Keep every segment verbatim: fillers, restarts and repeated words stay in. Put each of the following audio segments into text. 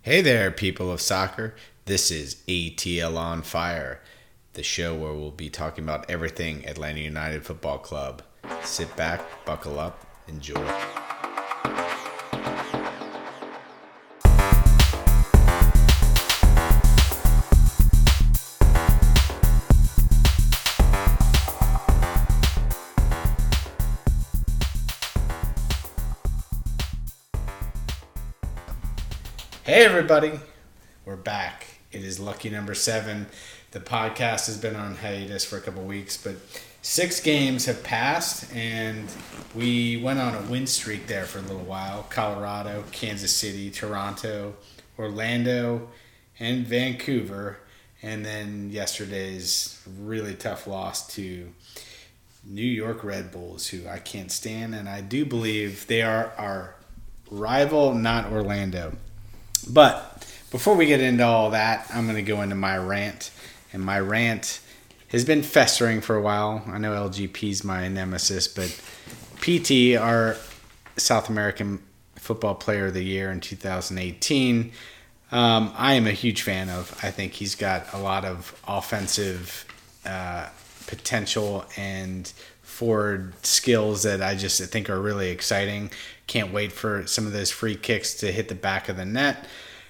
Hey there, people of soccer. This is A T L On Fire, the show where we'll be talking about everything Atlanta United Football Club. Sit back, buckle up, enjoy. Hey everybody, we're back. It is lucky number seven. The podcast has been on hiatus for a couple weeks, but six games have passed, and we went on a win streak there for a little while. Colorado, Kansas City, Toronto, Orlando, and Vancouver, and then yesterday's really tough loss to New York Red Bulls, who I can't stand, and I do believe they are our rival, not Orlando. But before we get into all that, I'm going to go into my rant. And my rant has been festering for a while. I know L G P's my nemesis, but P T, our South American Football Player of the Year in two thousand eighteen, um, I am a huge fan of. I think he's got a lot of offensive uh, potential and forward skills that I just think are really exciting. Can't wait for some of those free kicks to hit the back of the net.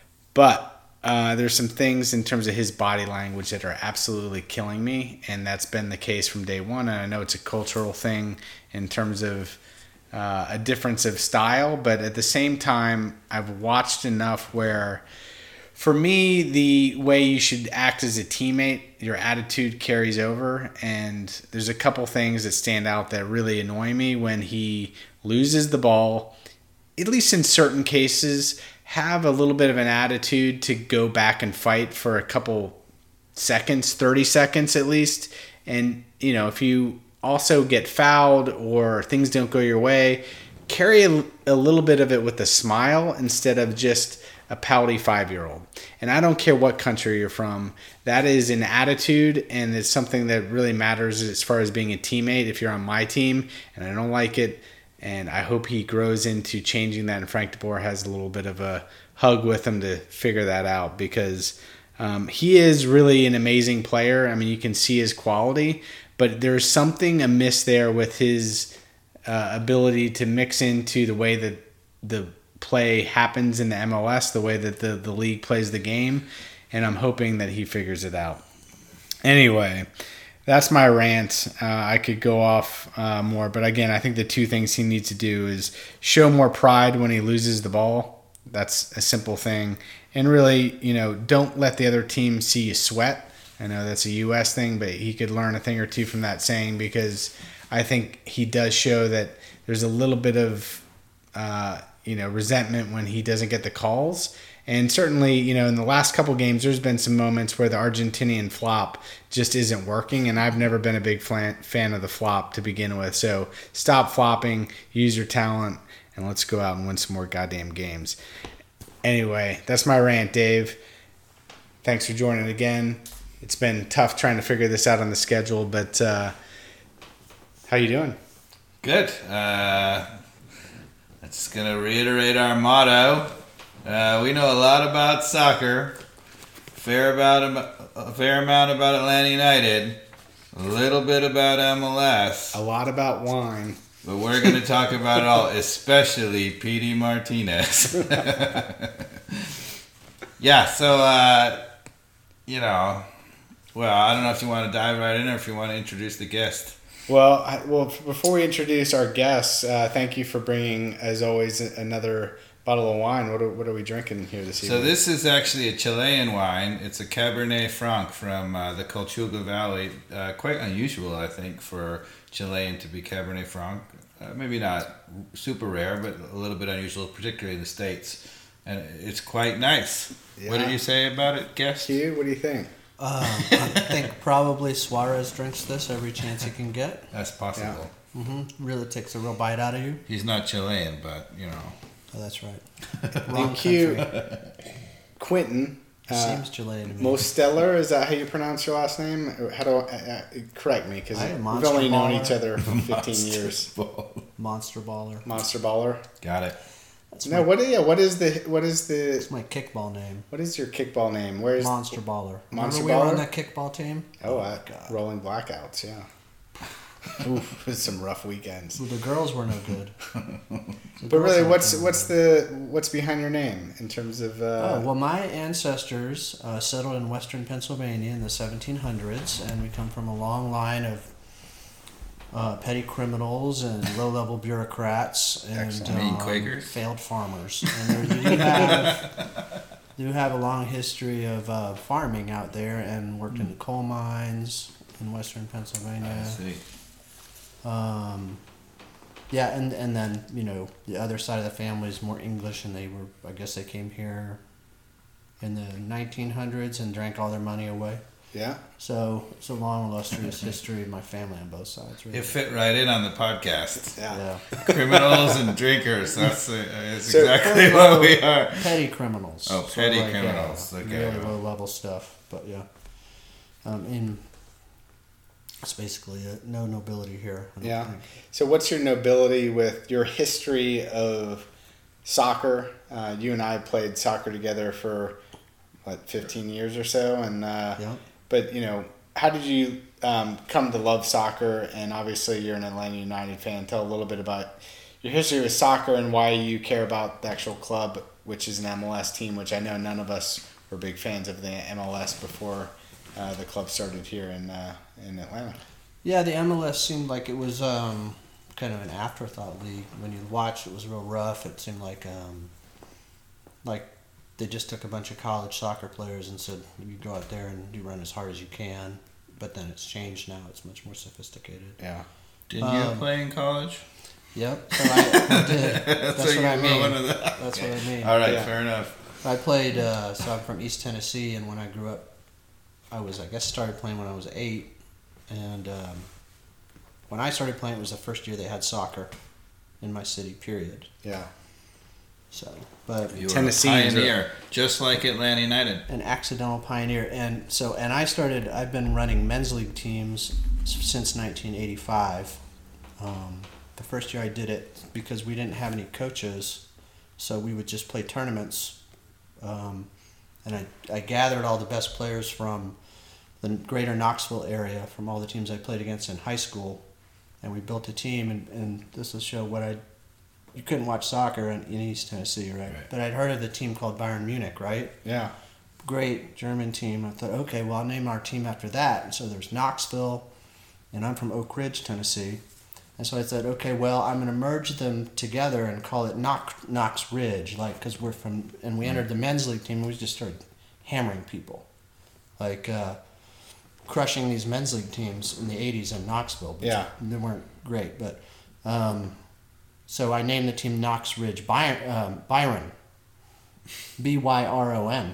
But uh, there's some things in terms of his body language that are absolutely killing me, and that's been the case from day one. And I know it's a cultural thing in terms of uh, a difference of style, but at the same time, I've watched enough where, for me, the way you should act as a teammate, your attitude carries over, and there's a couple things that stand out that really annoy me when he loses the ball. At least in certain cases, have a little bit of an attitude to go back and fight for a couple seconds, thirty seconds at least. And, you know, if you also get fouled or things don't go your way, carry a, a little bit of it with a smile instead of just a pouty five-year-old. And I don't care what country you're from. That is an attitude, and it's something that really matters as far as being a teammate if you're on my team, and I don't like it. And I hope he grows into changing that, and Frank de Boer has a little bit of a hug with him to figure that out, because um, he is really an amazing player. I mean, you can see his quality, but there's something amiss there with his uh, ability to mix into the way that the play happens in the M L S, the way that the, the league plays the game, and I'm hoping that he figures it out. Anyway, that's my rant. Uh, I could go off uh, more, but again, I think the two things he needs to do is show more pride when he loses the ball. That's a simple thing. And really, you know, don't let the other team see you sweat. I know that's a U S thing, but he could learn a thing or two from that saying, because I think he does show that there's a little bit of, uh, you know, resentment when he doesn't get the calls. And certainly, you know, in the last couple games, there's been some moments where the Argentinian flop just isn't working, and I've never been a big fan of the flop to begin with. So stop flopping, use your talent, and let's go out and win some more goddamn games. Anyway, that's my rant, Dave. Thanks for joining again. It's been tough trying to figure this out on the schedule, but uh, how you doing? Good. Uh, that's going to reiterate our motto. Uh, we know a lot about soccer, fair about a fair amount about Atlanta United, a little bit about M L S, a lot about wine, but we're going to talk about it all, especially P D Martinez. yeah, so uh, you know, well, I don't know if you want to dive right in or if you want to introduce the guest. Well, I, well, before we introduce our guests, uh, thank you for bringing, as always, another bottle of wine. What are, what are we drinking here this evening? So this is actually a Chilean wine. It's a Cabernet Franc from uh, the Colchuga Valley. Uh, quite unusual, I think, for Chilean to be Cabernet Franc. Uh, maybe not super rare, but a little bit unusual, particularly in the States. And it's quite nice. Yeah. What did you say about it, guest? Q, what do you think? Um, I think probably Suarez drinks this every chance he can get. That's possible. Yeah. Mm-hmm. Really takes a real bite out of you. He's not Chilean, but, you know. Oh, that's right. Wrong Q, Quentin. Uh, Seems Chilean to me. Mosteller, is that how you pronounce your last name? How do I, uh, correct me, because we've only known each other for fifteen years. Monster Baller. Monster Baller. Got it. That's No, my, what? Yeah, what is the what is the that's my kickball name. what is your kickball name? Where's Monster Baller. Monster Remember we were Baller? on that kickball team? Oh, Oh, uh, my God. Rolling Blackouts. Yeah. Oof, it was some rough weekends. Well, the girls were no good. The But girls really, weren't what's no what's good. the what's behind your name in terms of? Uh, Oh, well, my ancestors uh, settled in western Pennsylvania in the seventeen hundreds, and we come from a long line of uh, petty criminals and low-level bureaucrats and Excellent. You mean um, Quakers? failed farmers. And there, you do have, do have a long history of uh, farming out there, and worked in the coal mines in western Pennsylvania. I see. Um, yeah, and and then you know the other side of the family is more English, and they were I guess they came here in the nineteen hundreds and drank all their money away. yeah. So it's a long illustrious history of my family on both sides. Really. It fit right in on the podcast. Yeah. Yeah, Criminals and drinkers. That's, uh, that's So- exactly what we are. petty criminals. Oh, So, petty like, yeah, criminals, okay. really low level stuff, but yeah. Um, in it's basically it. No nobility here. I don't Yeah. think. So, what's your nobility with your history of soccer? Uh, you and I played soccer together for what fifteen years or so, and uh, Yeah. but you know, how did you um, come to love soccer? And obviously, you're an Atlanta United fan. Tell a little bit about your history with soccer and why you care about the actual club, which is an M L S team. Which I know none of us were big fans of the M L S before uh, the club started here in uh, in Atlanta. Yeah, the M L S seemed like it was um, kind of an afterthought league. When you watched, it was real rough. It seemed like um, like they just took a bunch of college soccer players and said, "You go out there and you run as hard as you can." But then it's changed now. It's much more sophisticated. Yeah. Didn't you Um, play in college? Yep. So I, I did. That's, So what you I were mean. one of the- That's what I mean. All right, Yeah. fair enough. I played. Uh, so I'm from East Tennessee, and when I grew up, I was I guess started playing when I was eight, and um, when I started playing, it was the first year they had soccer in my city. Period. Yeah. So, but You were Tennesseans a pioneer, just like Atlanta United. an accidental pioneer, and so and I started. I've been running men's league teams s- since nineteen eighty-five. Um, the first year I did it because we didn't have any coaches, so we would just play tournaments. Um, and I, I gathered all the best players from the greater Knoxville area, from all the teams I played against in high school, and we built a team. And, and this will show what I. You couldn't watch soccer in, in East Tennessee, right? Right. But I'd heard of the team called Bayern Munich, right? Yeah. Great German team. I thought, okay, well, I'll name our team after that. And so there's Knoxville, and I'm from Oak Ridge, Tennessee. And so I said, okay, well, I'm going to merge them together and call it Knox, Knox Ridge, like, because we're from, and we entered the men's league team, and we just started hammering people, like uh, crushing these men's league teams in the eighties in Knoxville. But Yeah. they weren't great, but um, so I named the team Knox Ridge Byron, um, Byron, B Y R O N.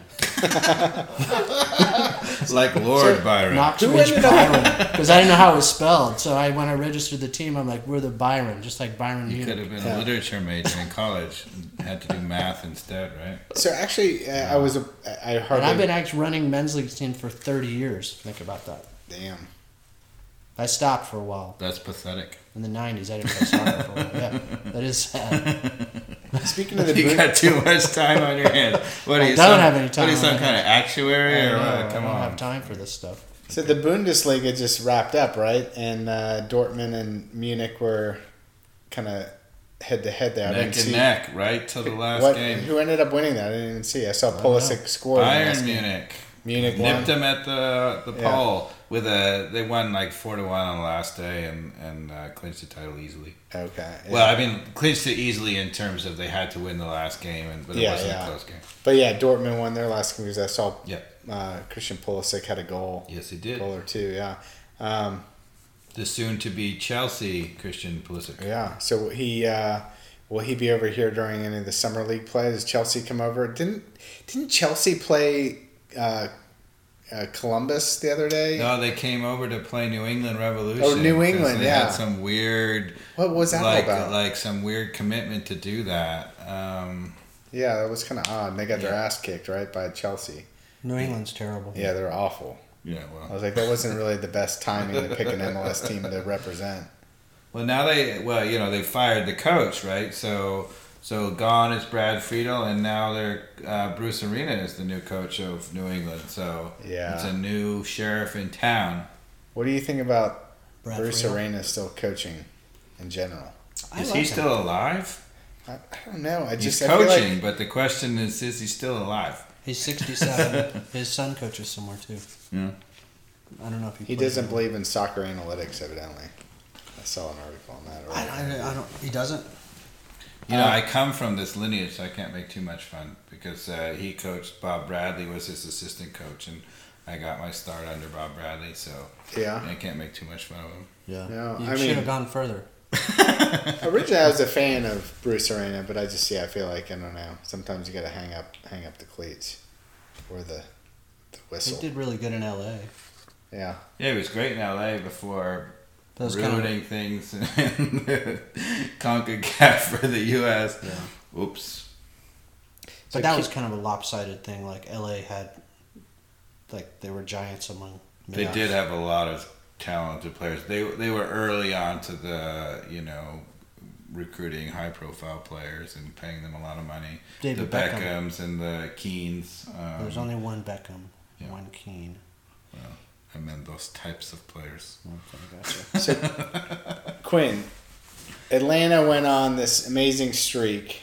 Like Lord So, Byron. Knox Who Ridge ended up- Byron, because I didn't know how it was spelled. So I, when I registered the team, I'm like, we're the Byron, just like Byron You could Munich. have been Yeah. a literature major in college and had to do math instead, right? So actually, uh, I was a, I heard. And I've been actually running men's league team for thirty years. Think about that. Damn. I stopped for a while That's pathetic. in the nineties. I didn't play soccer for a while. Yeah, that is sad. Speaking of the You Bund- got too much time on your hands. What are I you? don't some, have any time What are you, on some my kind of actuary I or know, what? I Come don't on. have time for this stuff. so the Bundesliga just wrapped up, right? And uh, Dortmund and Munich were kind of head to head there. I Neck didn't and see neck, right till the last what, game. who ended up winning that. I didn't even see. I saw Pulisic score. in the last Bayern game. Munich. Munich won. Nipped them at the the Yeah. pole with a. They won like four to one on the last day and and uh, clinched the title easily. Okay. Yeah. Well, I mean, clinched it easily in terms of they had to win the last game, and but it Yeah, wasn't yeah. a close game. But yeah, Dortmund won their last game because I saw Yeah. uh, Christian Pulisic had a goal, Yes, he did. goal or two. Yeah. Um, The soon-to-be Chelsea Christian Pulisic. Yeah. So he uh, will he be over here during any of the summer league play? Does Chelsea come over? Didn't didn't Chelsea play uh, uh, Columbus the other day? No, they came over to play New England Revolution. Oh, New 'cause England, they yeah. had some weird, What was that all like about? like some weird commitment to do that. Um, Yeah, that was kind of odd. And they got their Yeah. ass kicked right by Chelsea. New England's terrible. Yeah, they're awful. yeah, I well, was like, that wasn't really the best timing to pick an M L S team to represent. well now they well you know they fired the coach, right? So So gone is Brad Friedel, and now they're uh, Bruce Arena is the new coach of New England. So Yeah. it's a new sheriff in town. What do you think about Brad Bruce Friedel? Arena still coaching in general? I Is like he him. still alive? I, I don't know. I He's just I feel coaching, like- but the question is, is he still alive? He's sixty-seven. His son coaches somewhere too. Yeah. I don't know if he. he plays doesn't anymore. believe in soccer analytics, evidently. I saw an article on that. I, I, I don't. He doesn't. You know, Uh, I come from this lineage, so I can't make too much fun because uh, he coached. Bob Bradley was his assistant coach, and I got my start under Bob Bradley, so Yeah. I can't make too much fun of him. Yeah. No, you I should mean- have gone further. Originally, I was a fan of Bruce Arena, but I just yeah, I feel like I don't know. Sometimes you got to hang up, hang up the cleats, or the, the He whistle. did really good in L A. Yeah. Yeah, he was great in L A before That was kind of. ruining things in CONCACAF for the U S. Yeah. Oops. But So that keep- was kind of a lopsided thing. Like L A had, like they were giants among. They yeah. did have a lot of talented players. They they were early on to the you know recruiting high profile players and paying them a lot of money. David the Beckham. Beckhams and the Keens. Um, There's only one Beckham, yeah. one Keane. well, I meant those types of players. Okay, gotcha. So, Quinn, Atlanta went on this amazing streak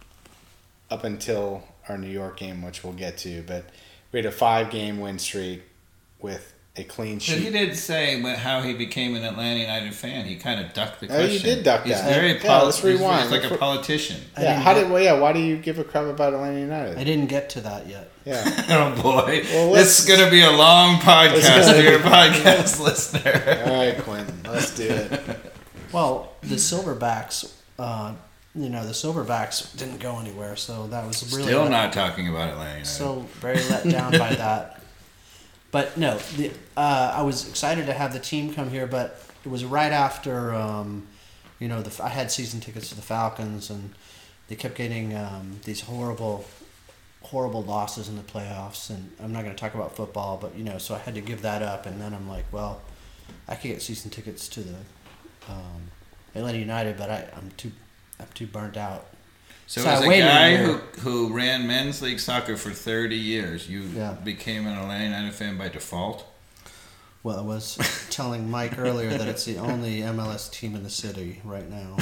up until our New York game, which we'll get to. But we had a five-game win streak with a clean But he sheet. did say wh- how he became an Atlanta United fan. He kind of ducked the Oh, question. you did duck He's that. very Yeah, poli- let's he's- rewind. He's like a Let's- politician. I Yeah. didn't How get- did? Well, yeah. Why do you give a crap about Atlanta United? I didn't get to that yet. Yeah. Oh boy, Well, this is let's- going to be a long podcast, gonna dear be- podcast listener. All right, Quinn. Let's do it. Well, the Silverbacks, uh, you know, the Silverbacks didn't go anywhere, so that was really Still let- not talking about Atlanta United. so very let down by that. But no, the, uh, I was excited to have the team come here, but it was right after, um, you know, the I had season tickets to the Falcons, and they kept getting um, these horrible, horrible losses in the playoffs. And I'm not going to talk about football, but you know, so I had to give that up. And then I'm like, well, I could get season tickets to the um, Atlanta United, but I, I'm too, I'm too burnt out. So, So I as a waited a guy year. who, who ran men's league soccer for thirty years, you Yeah. became an Atlanta United fan by default? Well, I was telling Mike earlier that it's the only M L S team in the city right now.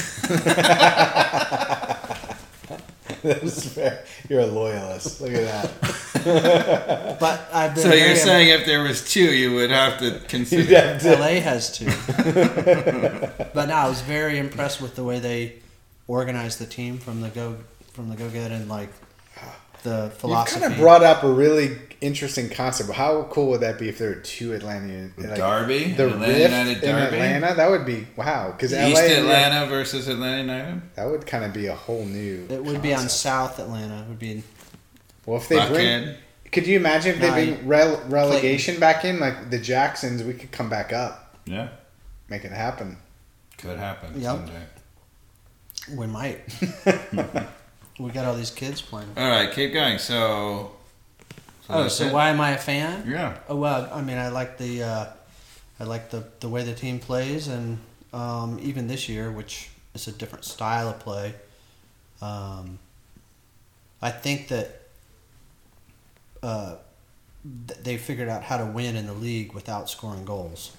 That's fair. You're a loyalist. Look at that. But I've been So very you're saying if there was two, you would have to You'd consider. have to- L A has two. But no, I was very impressed with the way they organized the team from the go from the go get and like the You've philosophy. kind of brought up a really interesting concept. How cool would that be if there were two Atlanta like, Derby? the Atlanta Rift United in Derby? Atlanta? That would be wow. Because East Atlanta versus Atlanta United? that would kind of be a whole new. It would be on concept. South Atlanta. It would be Well, if they bring, Buckhead? could you imagine if No, they you- bring rele- relegation back in, like the Jacksons? We could come back up, Yeah. make it happen. Could happen Yep. someday. we might. We got all these kids playing. All right, keep going. So. so Oh, that's so it? why am I a fan? Yeah. Oh well, I mean, I like the, uh, I like the the way the team plays, and um, even this year, which is a different style of play. Um, I think that uh, th- they figured out how to win in the league without scoring goals.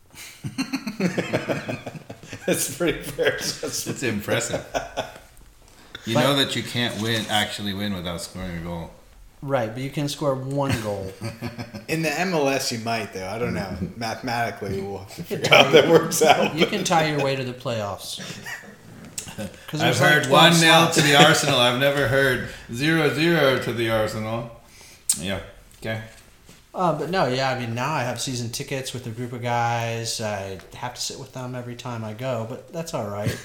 That's pretty fair. assessment. It's impressive. You But- know that you can't win, actually win without scoring a goal. Right, but you can score one goal. In the M L S, you might though. I don't know. Mathematically, we'll have to figure out how that works out. You can tie your way to the playoffs. 'Cause I've there's like heard twelve one nil slots. to the Arsenal. I've never heard zero zero to the Arsenal. Yeah. Okay. Uh, but no, yeah, I mean, now I have season tickets with a group of guys. I have to sit with them every time I go, but that's all right.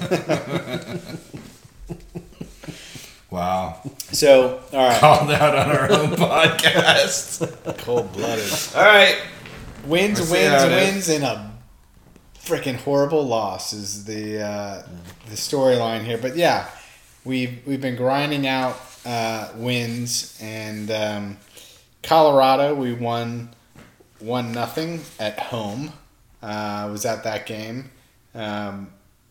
Wow. So, all right, Called out on our own podcast. cold blooded. All right. Wins, Let's wins, see how it is. wins, and a freaking horrible loss is the uh, the storyline here. But yeah, we've we've been grinding out uh, wins, and um, Colorado we won one nothing at home. Uh, was at that game. Um,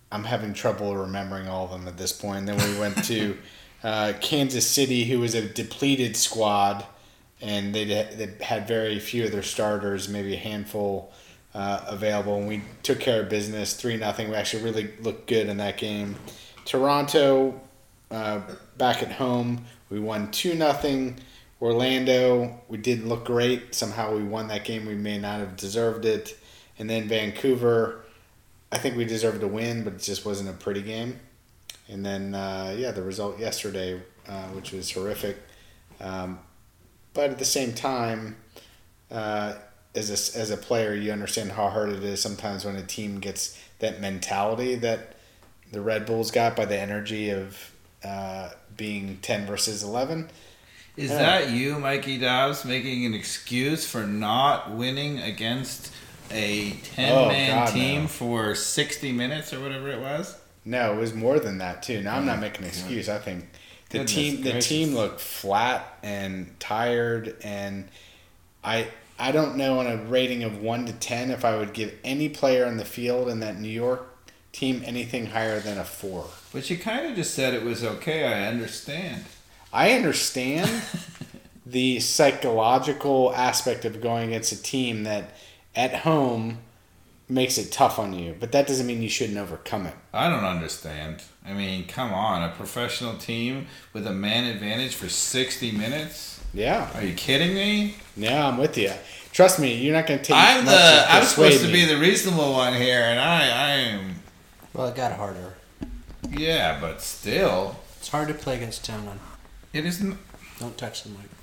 I'm having trouble remembering all of them at this point. Then we went to uh, Kansas City, who was a depleted squad, and they they had very few of their starters, maybe a handful uh, available. And we took care of business, three nothing. We actually really looked good in that game. Toronto, uh, back at home, we won two nothing. Orlando, we didn't look great. Somehow we won that game. We may not have deserved it. And then Vancouver, I think we deserved to win, but it just wasn't a pretty game. And then, uh, yeah, the result yesterday, uh, which was horrific. Um, but at the same time, uh, as a, as a player, you understand how hard it is sometimes when a team gets that mentality that the Red Bulls got by the energy of uh, being ten versus eleven. Is Yeah. that you, Mikey Dobbs, making an excuse for not winning against a ten-man Oh, God, team no. for sixty minutes or whatever it was? No, it was more than that too. Now I'm not Oh, making an God. excuse. I think the Goodness team the gracious. team looked flat and tired, and I I don't know on a rating of one to ten if I would give any player on the field in that New York team anything higher than a four. But you kind of just said it was okay. I understand. I understand the psychological aspect of going against a team that at home makes it tough on you, but that doesn't mean you shouldn't overcome it. I don't understand. I mean, come on. A professional team with a man advantage for sixty minutes? Yeah, Are you kidding me? yeah, I'm with you. Trust me, you're not going to take. I'm much the. to I'm persuade supposed to me. be the reasonable one here, and I, I am. Well, it got harder. Yeah, but still, It's hard to play against Town. it isn't. Don't touch the mic.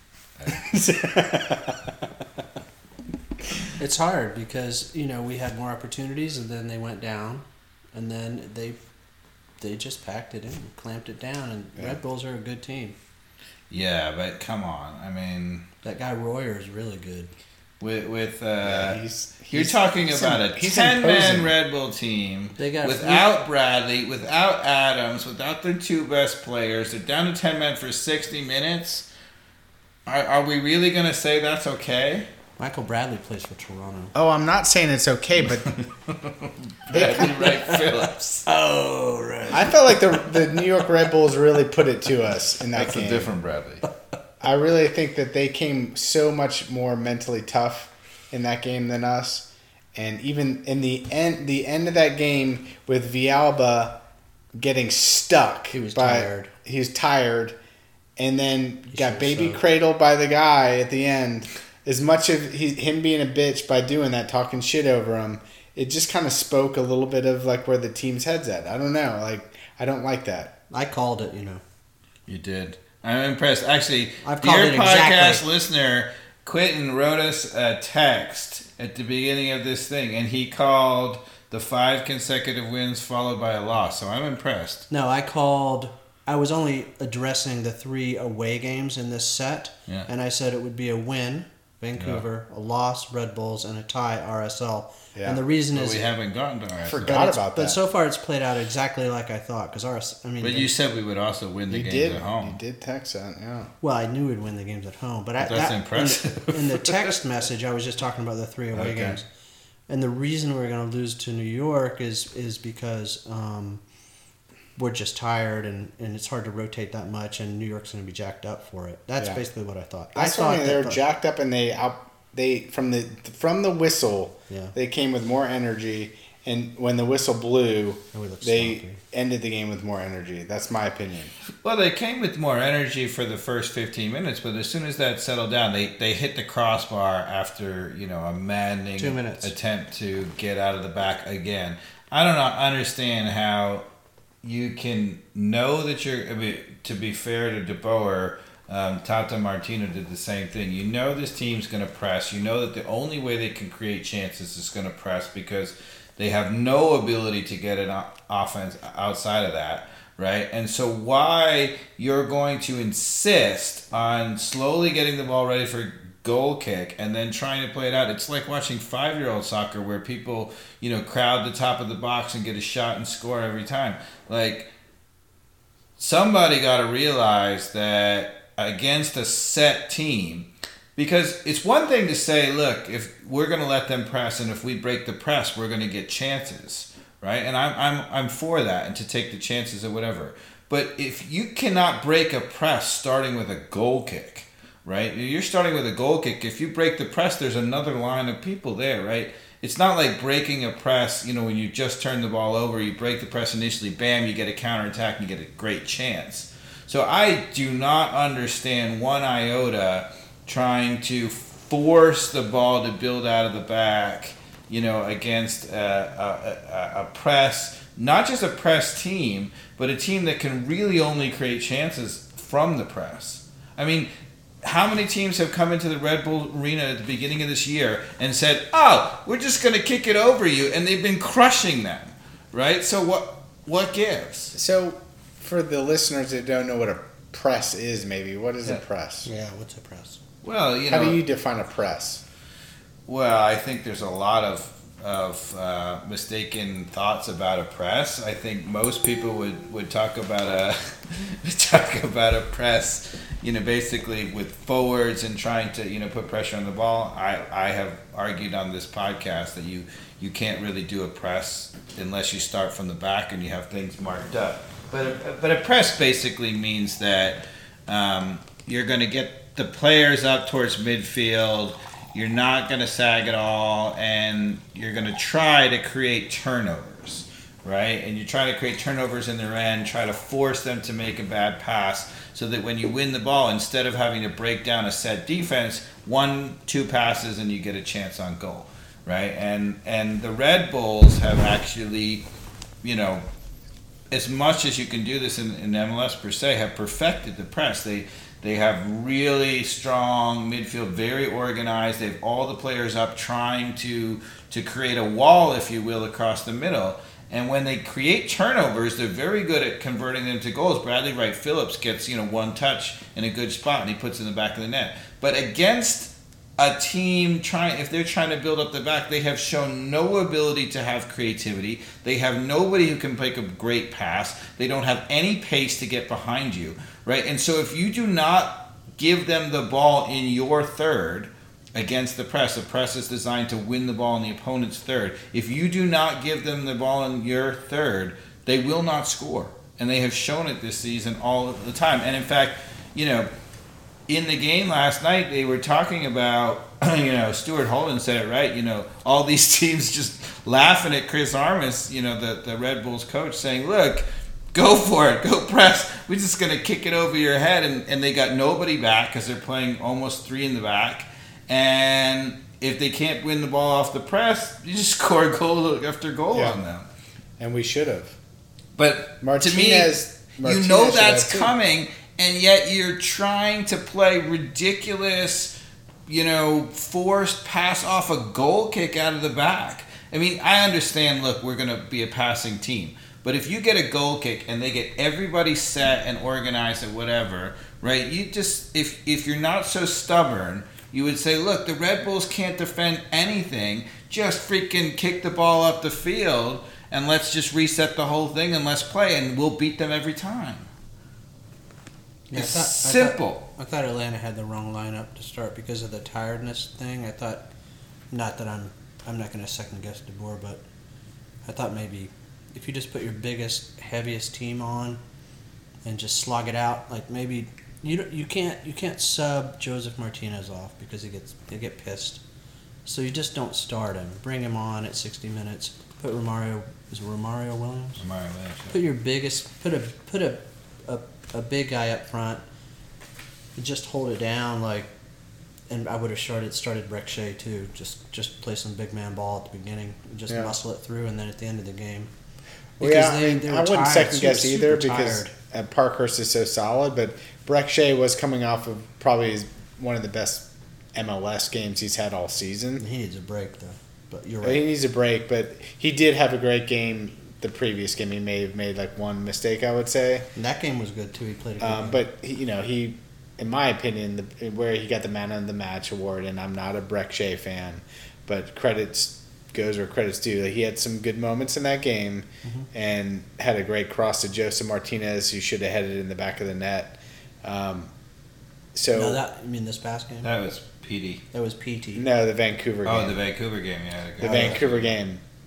It's hard because you know we had more opportunities and then they went down, and then they they just packed it in, clamped it down, and Yeah. Red Bulls are a good team. Yeah, but come on. I mean, That guy Royer is really good. with with uh, Yeah, he's, you're he's- talking he's about im- a he's ten-man imposing. Red Bull team They got without Bradley, without Adams, without their two best players. They're down to ten men for sixty minutes. Are, are we really going to say that's okay? Michael Bradley plays for Toronto. Oh, I'm not saying it's okay, but Bradley Wright Phillips. Oh right. I felt like the the New York Red Bulls really put it to us in that That's game. a different Bradley. I really think that they came so much more mentally tough in that game than us, and even in the end, the end of that game with Villalba getting stuck. He was by, tired. He was tired, and then He got should've baby subbed. cradled by the guy at the end. As much of he, him being a bitch by doing that, talking shit over him, it just kind of spoke a little bit of like where the team's head's at. I don't know. Like I don't like that. I called it. You know. You did. I'm impressed. Actually, I've called dear it podcast exactly. listener, Quentin wrote us a text at the beginning of this thing, and he called the five consecutive wins followed by a loss. So I'm impressed. No, I called. I was only addressing the three away games in this set, Yeah. and I said it would be a win, Vancouver, a loss, Red Bulls, and a tie, R S L. Yeah. And the reason But is, we haven't gotten to our Forgot but, it's- about but that. so far it's played out exactly like I thought. Because R S, I mean, But you said we would also win the You games did. at home. You did text that. Yeah. well, I knew we'd win the games at home, but I, But that's that- impressive. In the, in the text message, I was just talking about the three away Okay. games, and the reason we're going to lose to New York is is because um, we're just tired and, and it's hard to rotate that much, and New York's going to be jacked up for it. That's Yeah. basically what I thought. I I saw thought they were that- jacked up and they out they from the from the whistle Yeah. they came with more energy, and when the whistle blew And we looked they sloppy. ended the game with more energy. That's my opinion. Well, they came with more energy for the first fifteen minutes, but as soon as that settled down, they, they hit the crossbar after, you know, a maddening Two minutes. attempt to get out of the back again. I don't know, understand how you can know that you're, I mean, to be fair to De Boer, um, Tata Martino did the same thing. You know this team's going to press. You know that the only way they can create chances is going to press because they have no ability to get an o- offense outside of that, right? And so why you're going to insist on slowly getting the ball ready for goal kick and then trying to play it out. It's like watching five-year-old soccer where people, you know, crowd the top of the box and get a shot and score every time. Like, somebody got to realize that against a set team, because it's one thing to say, look, if we're going to let them press and if we break the press, we're going to get chances, right? And I'm I'm I'm for that and to take the chances or whatever. But if you cannot break a press starting with a goal kick, right? You're starting with a goal kick. If you break the press, there's another line of people there, right? It's not like breaking a press, you know, when you just turn the ball over, you break the press initially, bam, you get a counterattack and you get a great chance. So I do not understand one iota trying to force the ball to build out of the back, you know, against a, a, a, a press, not just a press team, but a team that can really only create chances from the press. I mean, how many teams have come into the Red Bull Arena at the beginning of this year and said, oh, we're just going to kick it over you, and they've been crushing them, right? So what what gives? So for the listeners that don't know what a press is, maybe, what is Yeah. a press? Yeah, what's a press? Well, you know. How do you define a press? Well, I think there's a lot of of uh, mistaken thoughts about a press. I think most people would, would talk about a talk about a press, you know, basically with forwards and trying to, you know, put pressure on the ball. I, I have argued on this podcast that you, you can't really do a press unless you start from the back and you have things marked up. But a, but a press basically means that um, you're going to get the players up towards midfield. You're not going to sag at all, and you're going to try to create turnovers, right? And you try to create turnovers in their end, try to force them to make a bad pass so that when you win the ball, instead of having to break down a set defense, one, two passes and you get a chance on goal, right? And and the Red Bulls have actually, you know, as much as you can do this in, in M L S per se, have perfected the press. They They have really strong midfield, very organized. They have all the players up trying to to create a wall, if you will, across the middle. And when they create turnovers, they're very good at converting them to goals. Bradley Wright Phillips gets, you know, one touch in a good spot, and he puts it in the back of the net. But against a team trying, if they're trying to build up the back, they have shown no ability to have creativity. They have nobody who can make a great pass. They don't have any pace to get behind you, right? And so if you do not give them the ball in your third against the press, the press is designed to win the ball in the opponent's third. If you do not give them the ball in your third, they will not score. And they have shown it this season all the time. And in fact, you know, in the game last night, they were talking about, you know, Stuart Holden said it right, you know, all these teams just laughing at Chris Armas, you know, the, the Red Bulls coach, saying, look, go for it, go press. We're just going to kick it over your head. And, and they got nobody back because they're playing almost three in the back. And if they can't win the ball off the press, you just score goal after goal Yeah. on them. And we should have. But Martinez, to me, Martinez you know should that's have too. coming, and yet you're trying to play ridiculous, you know, forced pass off a goal kick out of the back. I mean, I understand, look, we're going to be a passing team. But if you get a goal kick and they get everybody set and organized and whatever, right, you just, if if you're not so stubborn, you would say, look, the Red Bulls can't defend anything. Just freaking kick the ball up the field and let's just reset the whole thing and let's play and we'll beat them every time. Yeah, It's I thought- I simple. thought- I thought Atlanta had the wrong lineup to start because of the tiredness thing. I thought, not that I'm, I'm not going to second guess DeBoer, but I thought maybe if you just put your biggest, heaviest team on and just slog it out, like maybe you don't, you can't you can't sub Joseph Martinez off because he gets they get pissed. So you just don't start him. Bring him on at sixty minutes. Put Romario is it Romario Williams? Romario Williams. Put your biggest put a put a a, a big guy up front. And just hold it down like. And I would have started started Breck Shea too. Just just play some big man ball at the beginning. Just Yeah. muscle it through, and then at the end of the game. Well, yeah, Because they- I, mean, they were I wouldn't tired, second guess super, either super because tired. uh, Parkhurst is so solid. But Breck Shea was coming off of probably his, one of the best M L S games he's had all season. He needs a break though. But you're He right. needs a break, but he did have a great game. The previous game, he may have made like one mistake, I would say. And that game was good too. He played a good Um, game. but he, you know, he, in my opinion, the, where he got the man of the match award, and I'm not a Breck Shea fan, but credits goes where credits due. He had some good moments in that game, Mhm. and had a great cross to Joseph Martinez, who should have headed in the back of the net. Um, so no, that I mean this past game. That was P D. That was P T. no, the Vancouver game. Oh, the Vancouver game, yeah. the Oh, Vancouver game.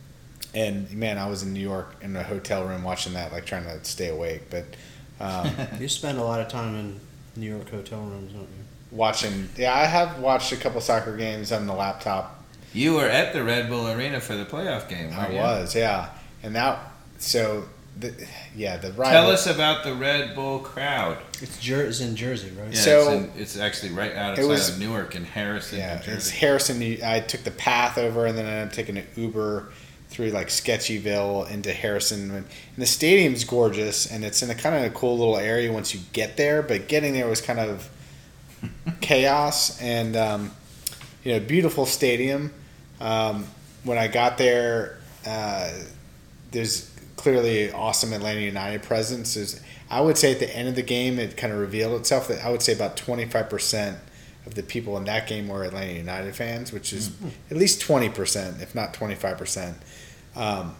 And man, I was in New York in a hotel room watching that, like trying to stay awake. But um, You spend a lot of time in New York hotel rooms, don't you? watching, yeah, I have watched a couple soccer games on the laptop. You were at the Red Bull Arena for the playoff game, I weren't you? was, yeah, and that so, the, yeah, the rival. Tell us about the Red Bull crowd. It's, Jer- it's in Jersey, right? Yeah, So- it's, in, it's actually right outside was- of Newark in Harrison, Yeah, New it's Jersey. Harrison. I took the path over, and then I ended up taking an Uber through like Sketchyville into Harrison. And the stadium's gorgeous, and it's in a kind of a cool little area once you get there. But getting there was kind of chaos, and um, you know, beautiful stadium. Um, when I got there, uh, there's clearly an awesome Atlanta United presence. There's, I would say at the end of the game, it kind of revealed itself that I would say about twenty-five percent of the people in that game were Atlanta United fans, which is mm-hmm. at least twenty percent, if not twenty-five percent. Um,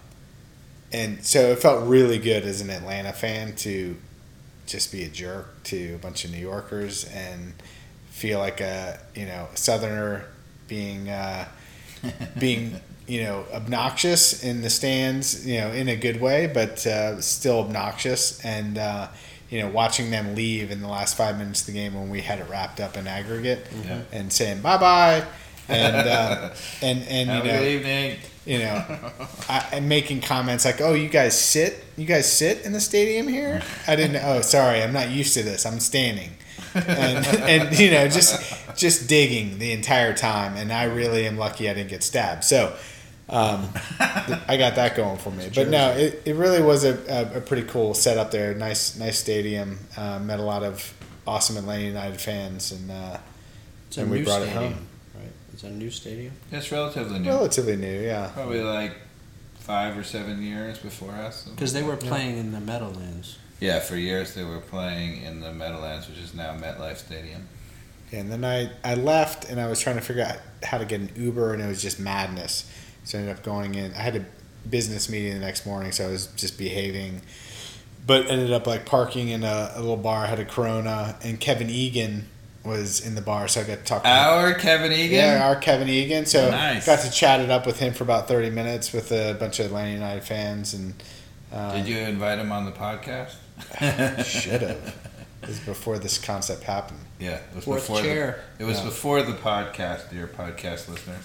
and so it felt really good as an Atlanta fan to just be a jerk to a bunch of New Yorkers and feel like a, you know, a Southerner being, uh, being, you know, obnoxious in the stands, you know, in a good way, but uh, still obnoxious. And, uh, you know, watching them leave in the last five minutes of the game when we had it wrapped up in aggregate Yeah. and saying bye-bye and, uh, and, and, Have you a know, good evening. you know, I, and making comments like, "Oh, you guys sit, you guys sit in the stadium here." I didn't. Oh, sorry, I'm not used to this. I'm standing, and and you know, just just digging the entire time. And I really am lucky I didn't get stabbed. So, um, I got that going for me. But no, it, it really was a, a, a pretty cool setup there. Nice nice stadium. Uh, met a lot of awesome Atlanta United fans, and uh, It's a and we new brought stadium, it home. right? It's a new stadium. It's relatively new. Relatively new, yeah. Probably like five or seven years before us. Because they were playing in the Meadowlands. Yeah, for years they were playing in the Meadowlands, which is now MetLife Stadium. And then I, I left and I was trying to figure out how to get an Uber, and it was just madness. So I ended up going in. I had a business meeting the next morning, so I was just behaving. But ended up like parking in a, a little bar, had a Corona, and Kevin Egan was in the bar, so I got to talk to him. Our Kevin Egan? Yeah, our Kevin Egan. So Nice. got to chat it up with him for about thirty minutes with a bunch of Atlanta United fans. And uh, Did you invite him on the podcast? should have. It was before this concept happened. Yeah, it was Fourth before chair. the it was Yeah. before the podcast, dear podcast listeners.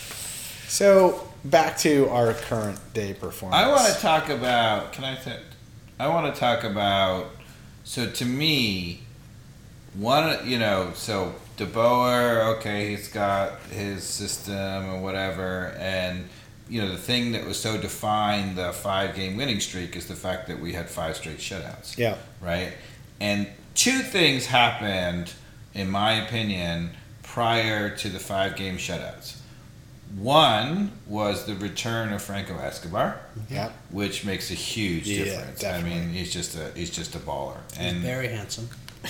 So back to our current day performance. I want to talk about. Can I? T- I want to talk about. So to me, one you know, so De Boer, okay, he's got his system and whatever, and you know the thing that was so defined the five game winning streak is the fact that we had five straight shutouts. Yeah. Right, and two things happened, in my opinion, prior to the five game shutouts. One was the return of Franco Escobar, Yeah. which makes a huge Yeah, difference. definitely. I mean, he's just a he's just a baller, He's and very handsome.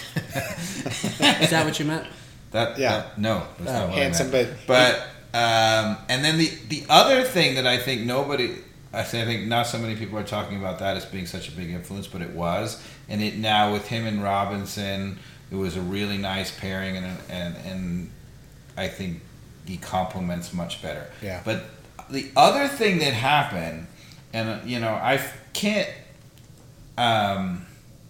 Is that what you meant? that Yeah. that- no, that's Oh. not what I Handsome, meant. but but um, and then the the other thing that I think nobody, I think I think not so many people are talking about that as being such a big influence, but it was, and it now with him and Robinson, it was a really nice pairing, and and and I think he complements much better. Yeah. But the other thing that happened, and uh, you know, I f- can't. Um,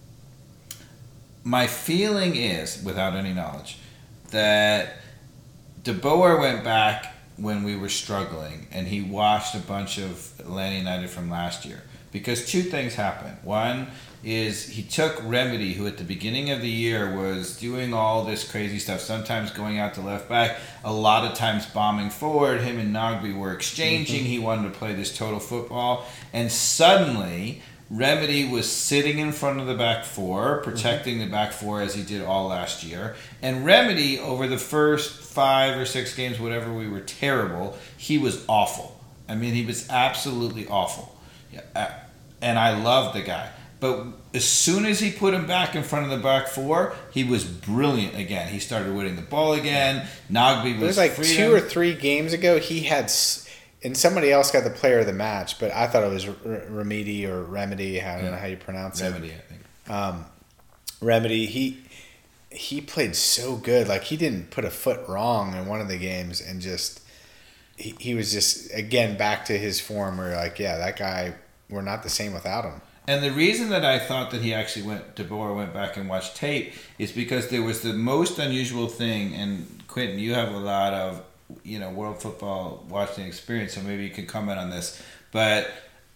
my feeling is, without any knowledge, that De Boer went back when we were struggling, and he watched a bunch of Atlanta United from last year. Because two things happened. One is he took Remedy, who at the beginning of the year was doing all this crazy stuff, sometimes going out to left back, a lot of times bombing forward. Him and Nogby were exchanging. Mm-hmm. He wanted to play this total football. And suddenly, Remedy was sitting in front of the back four, protecting mm-hmm. the back four as he did all last year. And Remedy, over the first five or six games, whatever, we were terrible. He was awful. I mean, he was absolutely awful. Yeah, and I loved the guy. But as soon as he put him back in front of the back four, he was brilliant again. He started winning the ball again. Nogby was it was like freedom. two or three games ago. He had, s- and somebody else got the player of the match, but I thought it was R- Remedy or Remedy. I don't Yeah. know how you pronounce Remedy, it. I think. Um, Remedy. He he played so good. Like he didn't put a foot wrong in one of the games, and just he, he was just again back to his form where you're like, yeah, that guy, we're not the same without him. And the reason that I thought that he actually went, DeBoer went back and watched tape is because there was the most unusual thing, and Quentin, you have a lot of, you know, world football watching experience, so maybe you could comment on this. But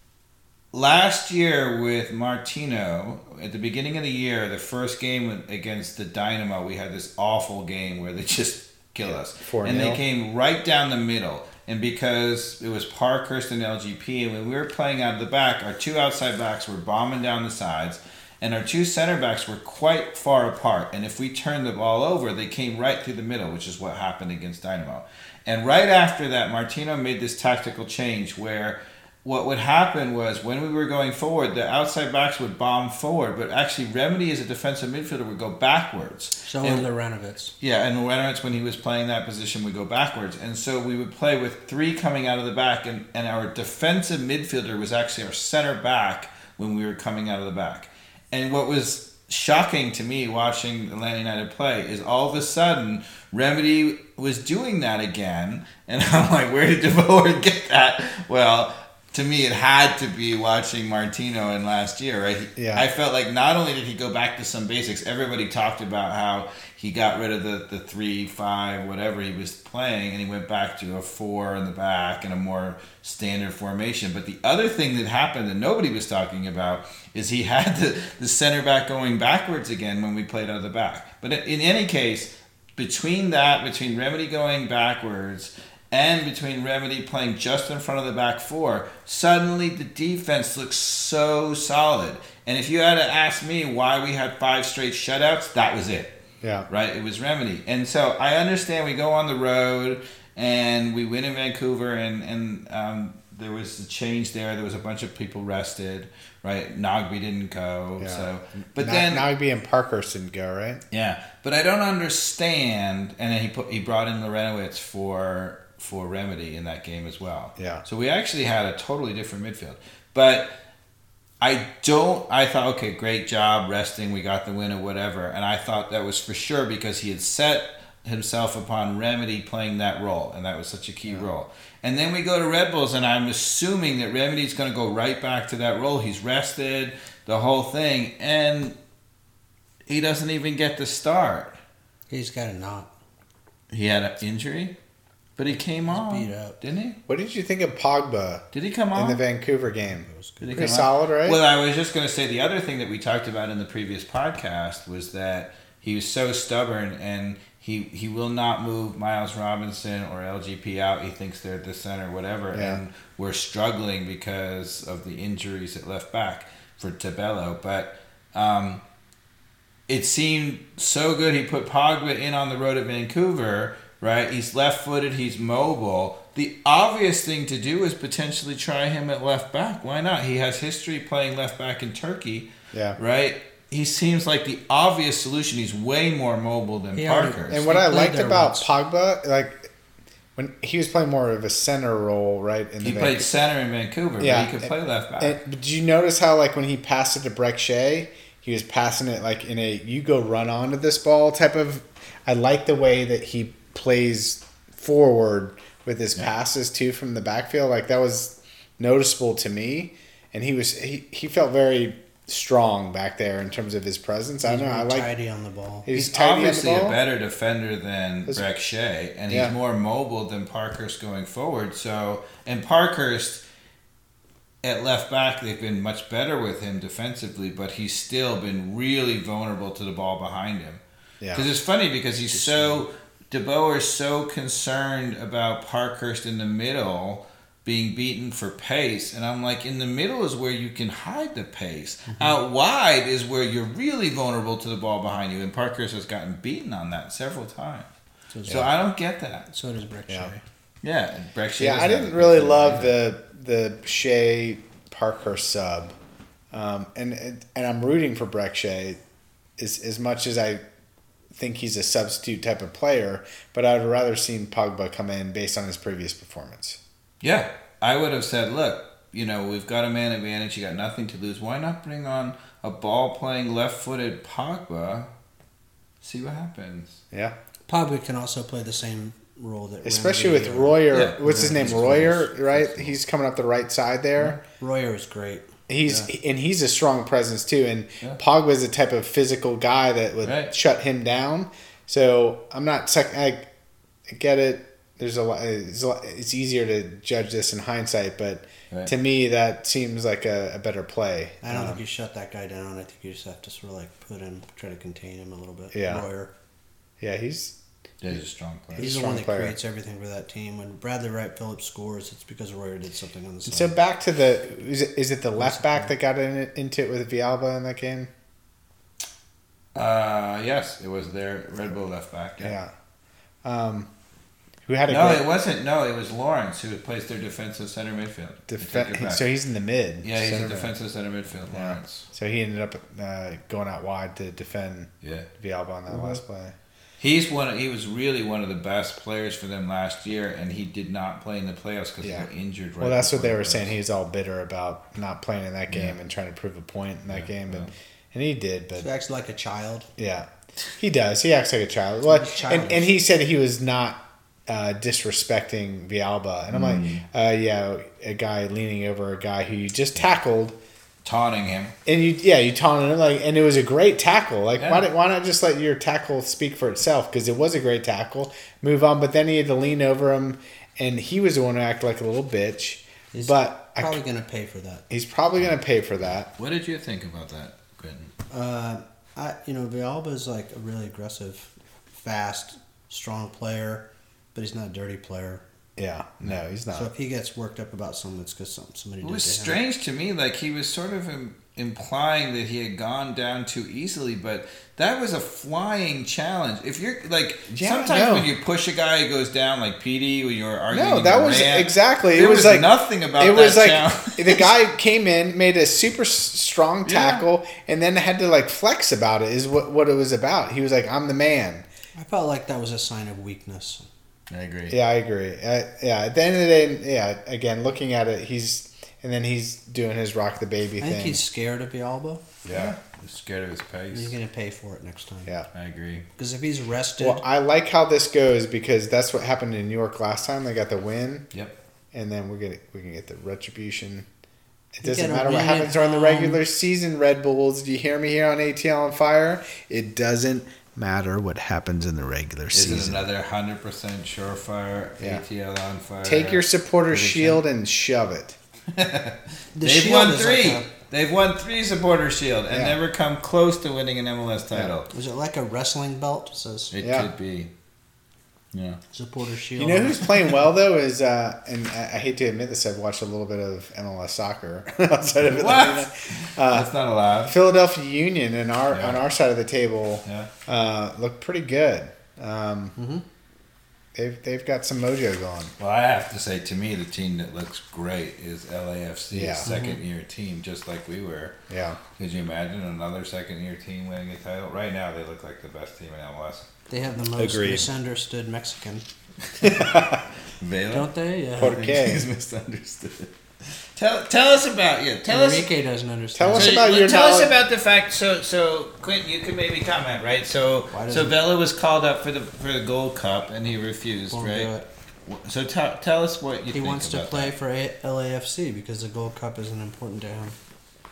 last year with Martino, at the beginning of the year, the first game against the Dynamo, we had this awful game where they just kill us. four nil. And they came right down the middle. And because it was Parkhurst and L G P, and when we were playing out of the back, our two outside backs were bombing down the sides, and our two center backs were quite far apart. And if we turned the ball over, they came right through the middle, which is what happened against Dynamo. And right after that, Martino made this tactical change where what would happen was when we were going forward, the outside backs would bomb forward, but actually Remedy as a defensive midfielder would go backwards. So and, were the Ranovitz. Yeah, and Ranovitz, when he was playing that position, would go backwards. And so we would play with three coming out of the back, and, and our defensive midfielder was actually our center back when we were coming out of the back. And what was shocking to me watching Atlanta United play is all of a sudden Remedy was doing that again, and I'm like, where did DeBoer get that? Well, to me, it had to be watching Martino in last year, right? Yeah. I felt like not only did he go back to some basics, everybody talked about how he got rid of the, the three, five, whatever he was playing, and he went back to a four in the back and a more standard formation. But the other thing that happened that nobody was talking about is he had the, the center back going backwards again when we played out of the back. But in any case, between that, between Remedy going backwards and between Remedy playing just in front of the back four, suddenly the defense looks so solid. And if you had to ask me why we had five straight shutouts, that was it. Yeah. Right? It was Remedy. And so I understand we go on the road and we win in Vancouver, and, and um, there was a change there. There was a bunch of people rested, right? Nogby didn't go. Yeah. So, but Now, then Nogby and Parkhurst didn't go, right? yeah, but I don't understand. And then he put he brought in Lorenowitz for for Remedy in that game as well. Yeah. So we actually had a totally different midfield. But I don't, I thought, okay, great job resting. We got the win or whatever. And I thought that was for sure because he had set himself upon Remedy playing that role. And that was such a key yeah. role. And then we go to Red Bulls, and I'm assuming that Remedy's going to go right back to that role. He's rested, the whole thing. And he doesn't even get the start. He's got a knot. He had an injury? But he came He's on, beat up. didn't he? What did you think of Pogba? Did he come on? In the Vancouver game? Did he Pretty come solid, on? right? Well, I was just going to say the other thing that we talked about in the previous podcast was that he was so stubborn, and he, he will not move Miles Robinson or L G P out. He thinks they're at the center, whatever. Yeah. And we're struggling because of the injuries at left back for Tabello. But um, it seemed so good. He put Pogba in on the road at Vancouver. Right, he's left-footed, he's mobile. The obvious thing to do is potentially try him at left back. Why not? He has history playing left back in Turkey. Yeah. Right? He seems like the obvious solution. He's way more mobile than He Parker. already- And what He I played liked there about once. Pogba, like when he was playing more of a center role, right? In he the played Vancouver. center in Vancouver, Yeah. but he could play left back. And, but did you notice how, like, when he passed it to Breck Shea, he was passing it like in a you go run onto this ball type of. I like the way that he plays forward with his Yeah. passes too from the backfield. Like, that was noticeable to me, and he was he, he felt very strong back there in terms of his presence. I He's don't know. I really like tidy on the ball. he's, He's tidy on the obviously a ball. better defender than That's- Breck Shea, and Yeah. he's more mobile than Parkhurst going forward. So, and Parkhurst at left back, they've been much better with him defensively, but he's still been really vulnerable to the ball behind him. Yeah. Because it's funny because he's so DeBoer is so concerned about Parkhurst in the middle being beaten for pace, and I'm like, in the middle is where you can hide the pace. Mm-hmm. Out wide is where you're really vulnerable to the ball behind you, and Parkhurst has gotten beaten on that several times. So, So I don't get that. so does Breck Yeah. Shea. Yeah, and Breck Shea Yeah, doesn't I have didn't the really pace love either. the the Shea Parkhurst sub, um, and and I'm rooting for Breck Shea as as much as I think he's a substitute type of player, but I'd rather seen Pogba come in based on his previous performance. Yeah, I would have said, look, you know, we've got a man advantage. You got nothing to lose. Why not bring on a ball-playing, left-footed Pogba? See what happens. Yeah, Pogba can also play the same role that especially Ramsey with or- Royer. Yeah, what's his name? he's Royer, close. right? He's close. He's coming up the right side there. Royer is great. He's and he's a strong presence too. And Yeah. Pogba's the type of physical guy that would Right. shut him down. So I'm not. Sec- I, I get it. There's a lot. It's, a lot, it's easier to judge this in hindsight, but Right. to me that seems like a, a better play. I don't Um, think you shut that guy down. I think you just have to sort of like put him, try to contain him a little bit. Yeah. Royer. Yeah, he's Yeah, he's a strong player. He's a the strong one that player. creates everything for that team. When Bradley Wright Phillips scores, it's because Royer did something on the side. so back to the. Is it, is it the left back that got in it, into it with Villalba in that game? Uh, yes, it was their Red Bull left back. Yeah. Yeah. Um, who had a No, great it wasn't. No, it was Lawrence who plays their defensive center midfield. I take it defen- back. So he's in the mid. yeah, he's center a mid. defensive center midfield. Yeah. Lawrence. So he ended up uh, going out wide to defend Yeah. Villalba on that Mm-hmm. last play. He's one. Of, he was really one of the best players for them last year, and he did not play in the playoffs because Yeah. he got injured. Right Well, that's what before they were the saying. playoffs. He's all bitter about not playing in that game Yeah. and trying to prove a point in that Yeah, game, but yeah. and he did. But He acts like a child. yeah, he does. He acts like a child. Well, He's and, childish. and he said he was not uh, disrespecting Villalba, and I'm Mm. like, uh, yeah, a guy leaning over a guy who you just tackled. taunting him. And you, yeah, you taunted him like, and it was a great tackle. Like, Yeah. why, did, why not just let your tackle speak for itself? Because it was a great tackle. Move on, but then he had to lean over him, and he was the one who acted like a little bitch. He's but I, probably going to pay for that. he's probably going to pay for that. What did you think about that, Quentin? Uh, I you know Villalba is like a really aggressive, fast, strong player, but he's not a dirty player. Yeah, no, he's not. So if he gets worked up about something, it's because something somebody It did was to him. strange to me. Like he was sort of im- implying that he had gone down too easily, but that was a flying challenge. If you're like Yeah, sometimes no. when you push a guy, he goes down. Like Petey, when you were arguing. No, that with was Durant. exactly. There It was, was like nothing about It that was like challenge. the guy came in, made a super s- strong Yeah. tackle, and then had to like flex about it. Is what what it was about. He was like, "I'm the man." I felt like that was a sign of weakness. I agree. Yeah, I agree. Uh, yeah, at the end of the day, yeah. Again, looking at it, he's and then he's doing his rock the baby I think thing. he's scared of Villalba. Yeah, he's scared of his He's pace. going to pay for it next time. Yeah. I agree. Because if he's rested, Well, I like how this goes because that's what happened in New York last time. They got the win, Yep. and then we're gonna we can get the retribution. It You doesn't get a matter what win happens at during the home. regular season, Red Bulls. Do you hear me here on A T L on Fire? It doesn't matter what happens in the regular Is it season. another hundred percent surefire Yeah. A T L on fire? Take your supporter prediction? shield and shove it. the They've shield won is three. Like They've won three supporter shield and Yeah. never come close to winning an M L S title. a, is it like a wrestling belt? It says It Yeah. could be. Yeah. supporter shield. You know who's playing well though is, uh, and I, I hate to admit this, I've watched a little bit of M L S soccer outside of Atlanta. Uh, That's not allowed. Philadelphia Union and our Yeah. on our side of the table Yeah. uh, look pretty good. Um, Mhm. They've they've got some mojo going. Well, I have to say, to me, the team that looks great is L A F C, Yeah. a second year team, just like we were. Yeah, Could you imagine another second year team winning a title? Right now, they look like the best team in M L S. They have the most Agreed. misunderstood Mexican, Vela? don't they? Yeah. Por- I think Okay. he's misunderstood. Tell, tell us about you. Tell us. Enrique doesn't understand. Tell us So, about let- your tell us knowledge- about the fact. So, so Quentin, you can maybe comment, right? So, Why so doesn't- Vela was called up for the for the Gold Cup, and he refused, Won't do right? it. So, tell tell us what you He think wants to about play that. for A- L A F C because the Gold Cup isn't important to him.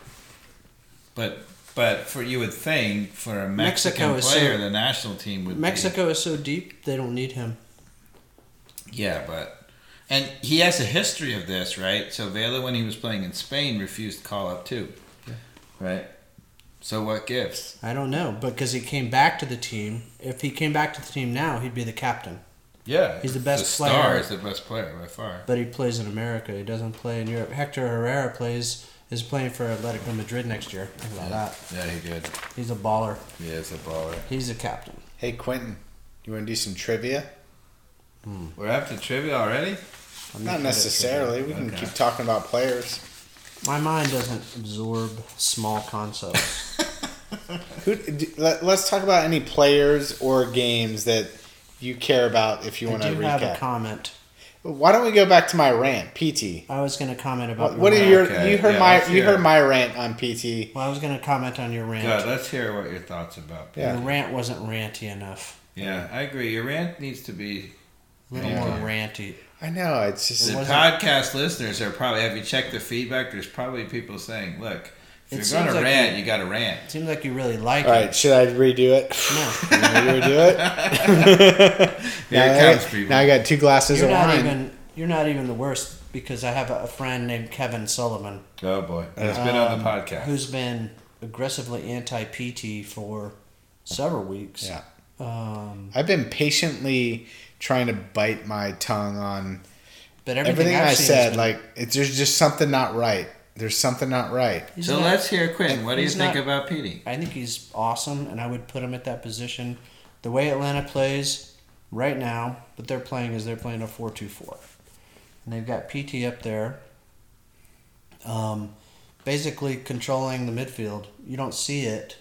But but for you would think for a Mexican Mexico is player, so- the national team would. Mexico is so deep; they don't need him. Be, yeah, but. And he has a history of this, right? So Vela, when he was playing in Spain, refused call up too, right? So what gives? I don't know, because he came back to the team. If he came back to the team now, he'd be the captain. Yeah, He's the best the Star player. is the best player by far. But he plays in America. He doesn't play in Europe. Hector Herrera plays is playing for Atletico Madrid next year. Think about that. Yeah, he did. He's a baller. He is a baller. He's a captain. Hey Quentin, you want to do some trivia? We're up to trivia already? I'm Not good at necessarily. We can Okay. keep talking about players. trivia. My mind doesn't absorb small concepts. Who? d- Let, let's talk about any players or games that you care about. If you I want do to have a recap, comment. why don't we go back to my rant, P T? I was going to comment about. What, what are your your? rant. Okay, You heard yeah, my. let's You hear heard it. my rant on P T. Well, I was going to comment on your rant. Good. Let's hear what your thoughts about. Yeah. Your rant wasn't ranty enough. Yeah, I agree. Your rant needs to be A little Yeah. more ranty. I know it's just The wasn't- podcast listeners are probably, have you checked the feedback? There's probably people saying, look, if It you're seems going to like rant, you- you got to rant. It seems like you really like all right. it. Should I redo it? No. You want me to redo it? Here now, it I comes, got, people. now I got two glasses You're of not wine. even you're not even the worst because I have a a friend named Kevin Sullivan Oh, boy. He's been on the um, podcast. who's been aggressively anti-P T for several weeks. Yeah. Um, I've been patiently trying to bite my tongue on but everything, everything I've I seen has said. been- Like it's there's just something not right. There's something not right. he's So not- let's hear Quinn. What do you he's think not- about Petey? I think he's awesome, and I would put him at that position. The way Atlanta plays right now, what they're playing is they're playing a four two four. And they've got P T up there, um, basically controlling the midfield. You don't see it.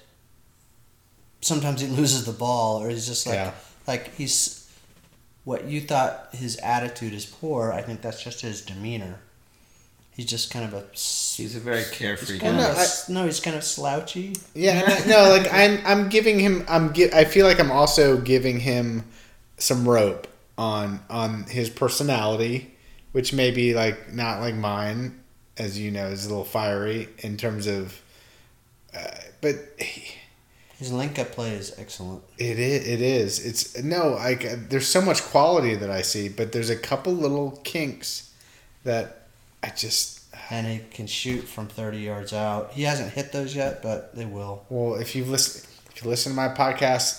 Sometimes he loses the ball, or he's just like, Yeah. like he's, what you thought his attitude is poor, I think that's just his demeanor. He's just kind of a... He's a very carefree He's kind guy. of No, a- I- no, he's kind of slouchy. Yeah, and I- no, like I'm I'm giving him I'm gi- I feel like I'm also giving him some rope on on his personality, which may be like not like mine, as you know, is a little fiery in terms of, uh, but he, His link-up play is excellent. it is it is it's no like uh, there's so much quality that I see, but there's a couple little kinks that I just. And he can shoot from thirty yards out. He hasn't hit those yet, but they will. Well, if you've listened, if you listen to my podcast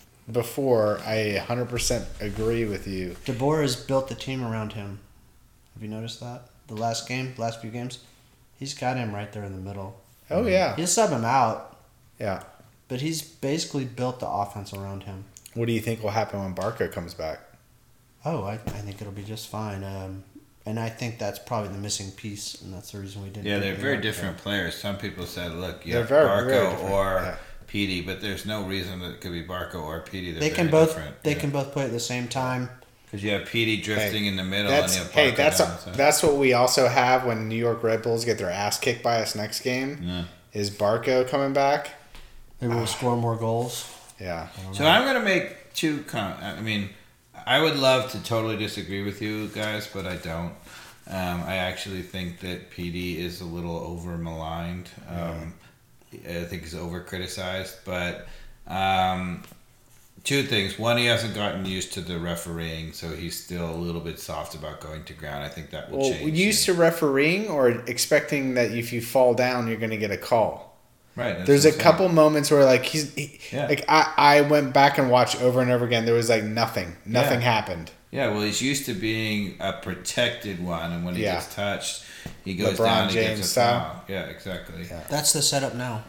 before, I one hundred percent agree with you. DeBoer has built the team around him. Have you noticed that? The last game, the last few games, he's got him right there in the middle. Oh yeah, He'll sub him out, yeah. but he's basically built the offense around him. What do you think will happen when Barca comes back? Oh, I, I think it'll be just fine. Um, and I think that's probably the missing piece, and that's the reason we didn't. Yeah, pick they're him very up. different players. Some people said, look, you They're have very, Barco very different, or yeah. Petey, but there's no reason that it could be Barco or Petey. They're They can very both. different. They can both play at the same time. Because you have Petey drifting Hey, in the middle That's and you have Barco hey, that's down, a, so- that's what we also have when New York Red Bulls get their ass kicked by us next game. Yeah. Is Barco coming back? They will score more goals. Yeah, So I'm going to make two com- I mean, I would love to totally disagree with you guys, but I don't. Um, I actually think that P D is a little over maligned. Um, I think he's over criticized, but um, two things. One, he hasn't gotten used to the refereeing, so he's still a little bit soft about going to ground. I think that will well, change. used to refereeing or expecting that if you fall down, you're going to get a call. Right. that's There's a what I'm saying. couple moments where like he's he, Yeah. like I, I went back and watched over and over again. There was like nothing, nothing Yeah. happened. Yeah, well, he's used to being a protected one, and when he Yeah. gets touched, he goes LeBron down and James gets a style. foul. Yeah, exactly. Yeah. That's the setup now.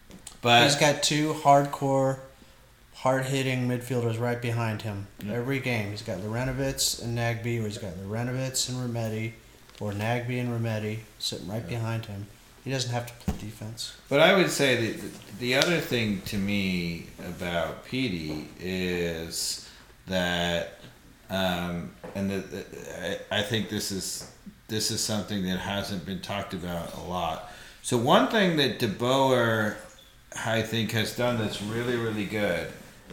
But He's got two hardcore, hard-hitting midfielders right behind him Yeah. every game. He's got Lorenovitz and Nagby, or he's got Lorenovitz and Rometty, or Nagby and Rometty sitting right behind him. He doesn't have to play defense. But I would say that the other thing to me about Petey is that, um, and the, the, I I think this is this is something that hasn't been talked about a lot. So one thing that De Boer, I think, has done that's really really good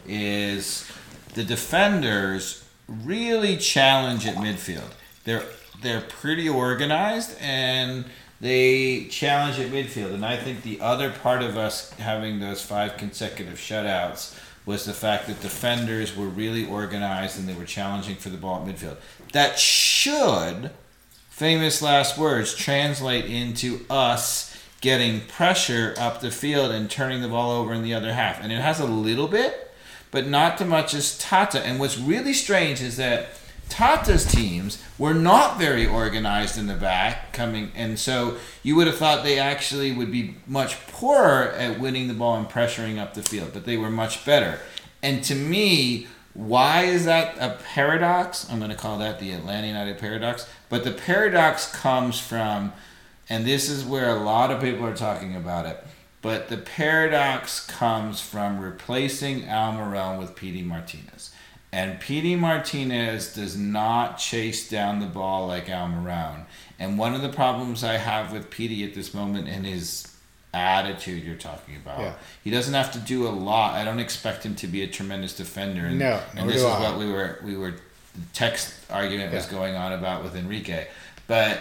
is the defenders really challenge at midfield. They're they're pretty organized and they challenge at midfield. And I think the other part of us having those five consecutive shutouts was the fact that defenders were really organized and they were challenging for the ball at midfield. That should, famous last words, translate into us getting pressure up the field and turning the ball over in the other half. And it has a little bit, but not as much as Tata. And what's really strange is that Tata's teams were not very organized in the back coming, and so you would have thought they actually would be much poorer at winning the ball and pressuring up the field, but they were much better. And to me, why is that a paradox? I'm going to call that the Atlanta United paradox. But the paradox comes from, and this is where a lot of people are talking about it, but the paradox comes from replacing Almiron with Petey Martinez. And Petey Martinez does not chase down the ball like Almiron. And one of the problems I have with Petey at this moment in his attitude you're talking about, Yeah. he doesn't have to do a lot. I don't expect him to be a tremendous defender. And, No, and nor this do is I. what we were we were text argument was Yeah. going on about with Enrique. But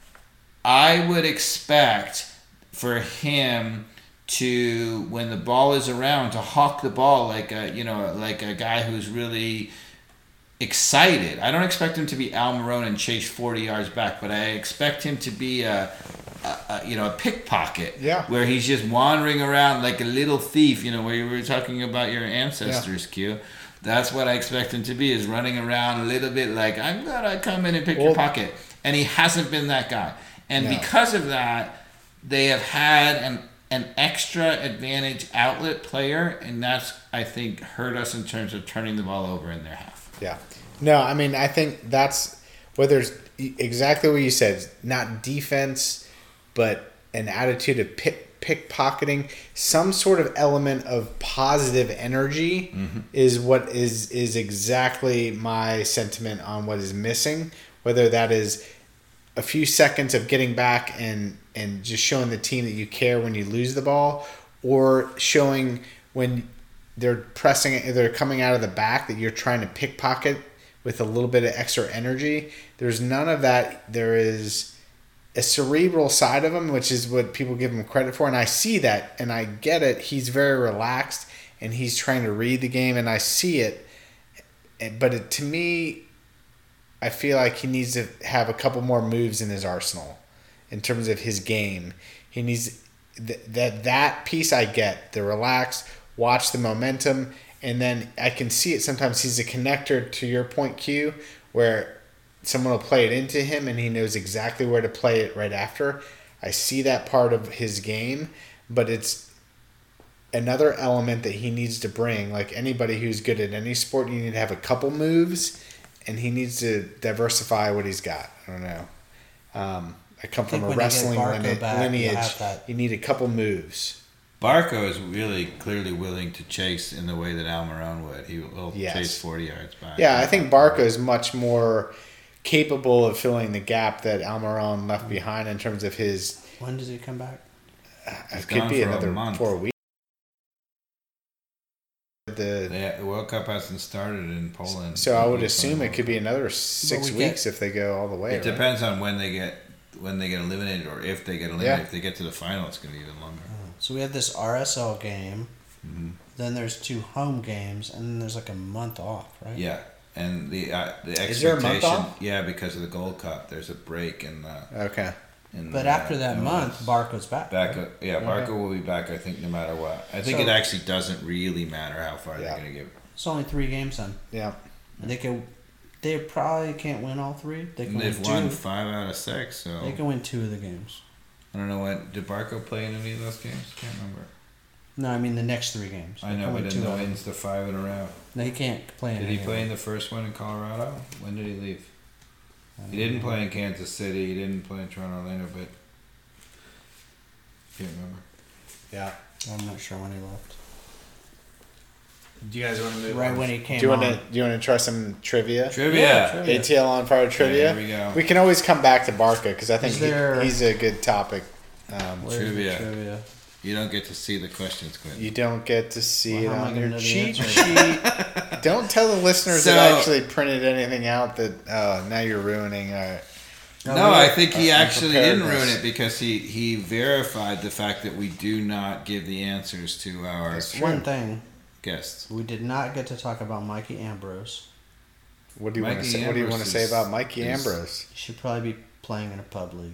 I would expect for him to, when the ball is around, to hawk the ball like a, you know, like a guy who's really excited. I don't expect him to be Al Marone and chase forty yards back, but I expect him to be a, a, a you know, a pickpocket. Yeah. Where he's just wandering around like a little thief, you know, where you were talking about your ancestors, Q. That's what I expect him to be, is running around a little bit like, I'm gonna come in and pick Well, your pocket. And he hasn't been that guy. And No. because of that, they have had an an extra advantage outlet player, and that's, I think, hurt us in terms of turning the ball over in their half. Yeah. No, I mean, I think that's whether it's exactly what you said, not defense, but an attitude of pick, pickpocketing, some sort of element of positive energy Mm-hmm. is what is is exactly my sentiment on what is missing, whether that is a few seconds of getting back and and just showing the team that you care when you lose the ball, or showing when they're pressing, they're coming out of the back, that you're trying to pickpocket with a little bit of extra energy. There's none of that. There is a cerebral side of him, which is what people give him credit for, and I see that, and I get it. He's very relaxed, and he's trying to read the game, and I see it. But it, to me, I feel like he needs to have a couple more moves in his arsenal in terms of his game. He needs th- that that piece. I get the relax, watch the momentum, and then I can see it. Sometimes he's a connector, to your point, Q, where someone will play it into him and he knows exactly where to play it right after. I see that part of his game, but it's another element that he needs to bring. Like anybody who's good at any sport, you need to have a couple moves, and he needs to diversify what he's got. I don't know. Um, I come I from think a when you get wrestling Barco line- back, you lineage. have that. You need a couple moves. Barco is really clearly willing to chase in the way that Al Marone would. He will Yes. chase forty yards back. Yeah, I think Barco is much more capable of filling the gap that Almiron left behind in terms of his. When does he come back? He's It could gone be for a another month. four weeks. The They, the World Cup hasn't started in Poland. so I would It's assume on it could be another six we get- weeks if they go all the way. It right? depends on when they get when they get eliminated, or if they get eliminated. Yeah. If they get to the final, it's going to be even longer. So we have this R S L game. Mm-hmm. Then there's two home games, and then there's like a month off, right? Yeah, and the uh, the expectation. Is there a month off? Yeah, because of the Gold Cup, there's a break in the. Okay. In But the, after that in month, the- Barco's back. Back, right? uh, yeah, Barco will be back. I think no matter what. I think So- it actually doesn't really matter how far Yeah. they're going to give. It's only three games then. Yeah. And they can, they probably can't win all three. They can And they've win won two. five out of six, so They can win two of the games. I don't know when did Barco play in any of those games? Can't remember. No, I mean the next three games. I They know, can but win in two the of them. wins, the five in a row. No, he can't play in Did he any of play in them. the first one in Colorado? When did he leave? I don't He didn't know. play in Kansas City. He didn't play in Toronto, Orlando, but can't remember. Yeah. I'm not sure when he left. Do you guys want to move Right on? when he came Do you want on. to? Do you want to try some trivia? Trivia. Yeah, trivia. A T L on fire trivia. here we go. We can always come back to Barca because I think Is he- there- he's a good topic. Um, Where's the Trivia. trivia? You don't get to see the questions, Quinn. you don't get to see Well, it how am I on gonna your know the cheat answer? sheet. Don't tell the listeners So- that actually printed anything out. That oh, now you're ruining. Uh, No, I think he uh, actually didn't ruin unpreparedness. it because he, he verified the fact that we do not give the answers to our That's One thing, guests. we did not get to talk about Mikey Ambrose. what do you want to Mikey say? What do you want to Ambrose say is- about Mikey is- Ambrose? He should probably be playing in a pub league.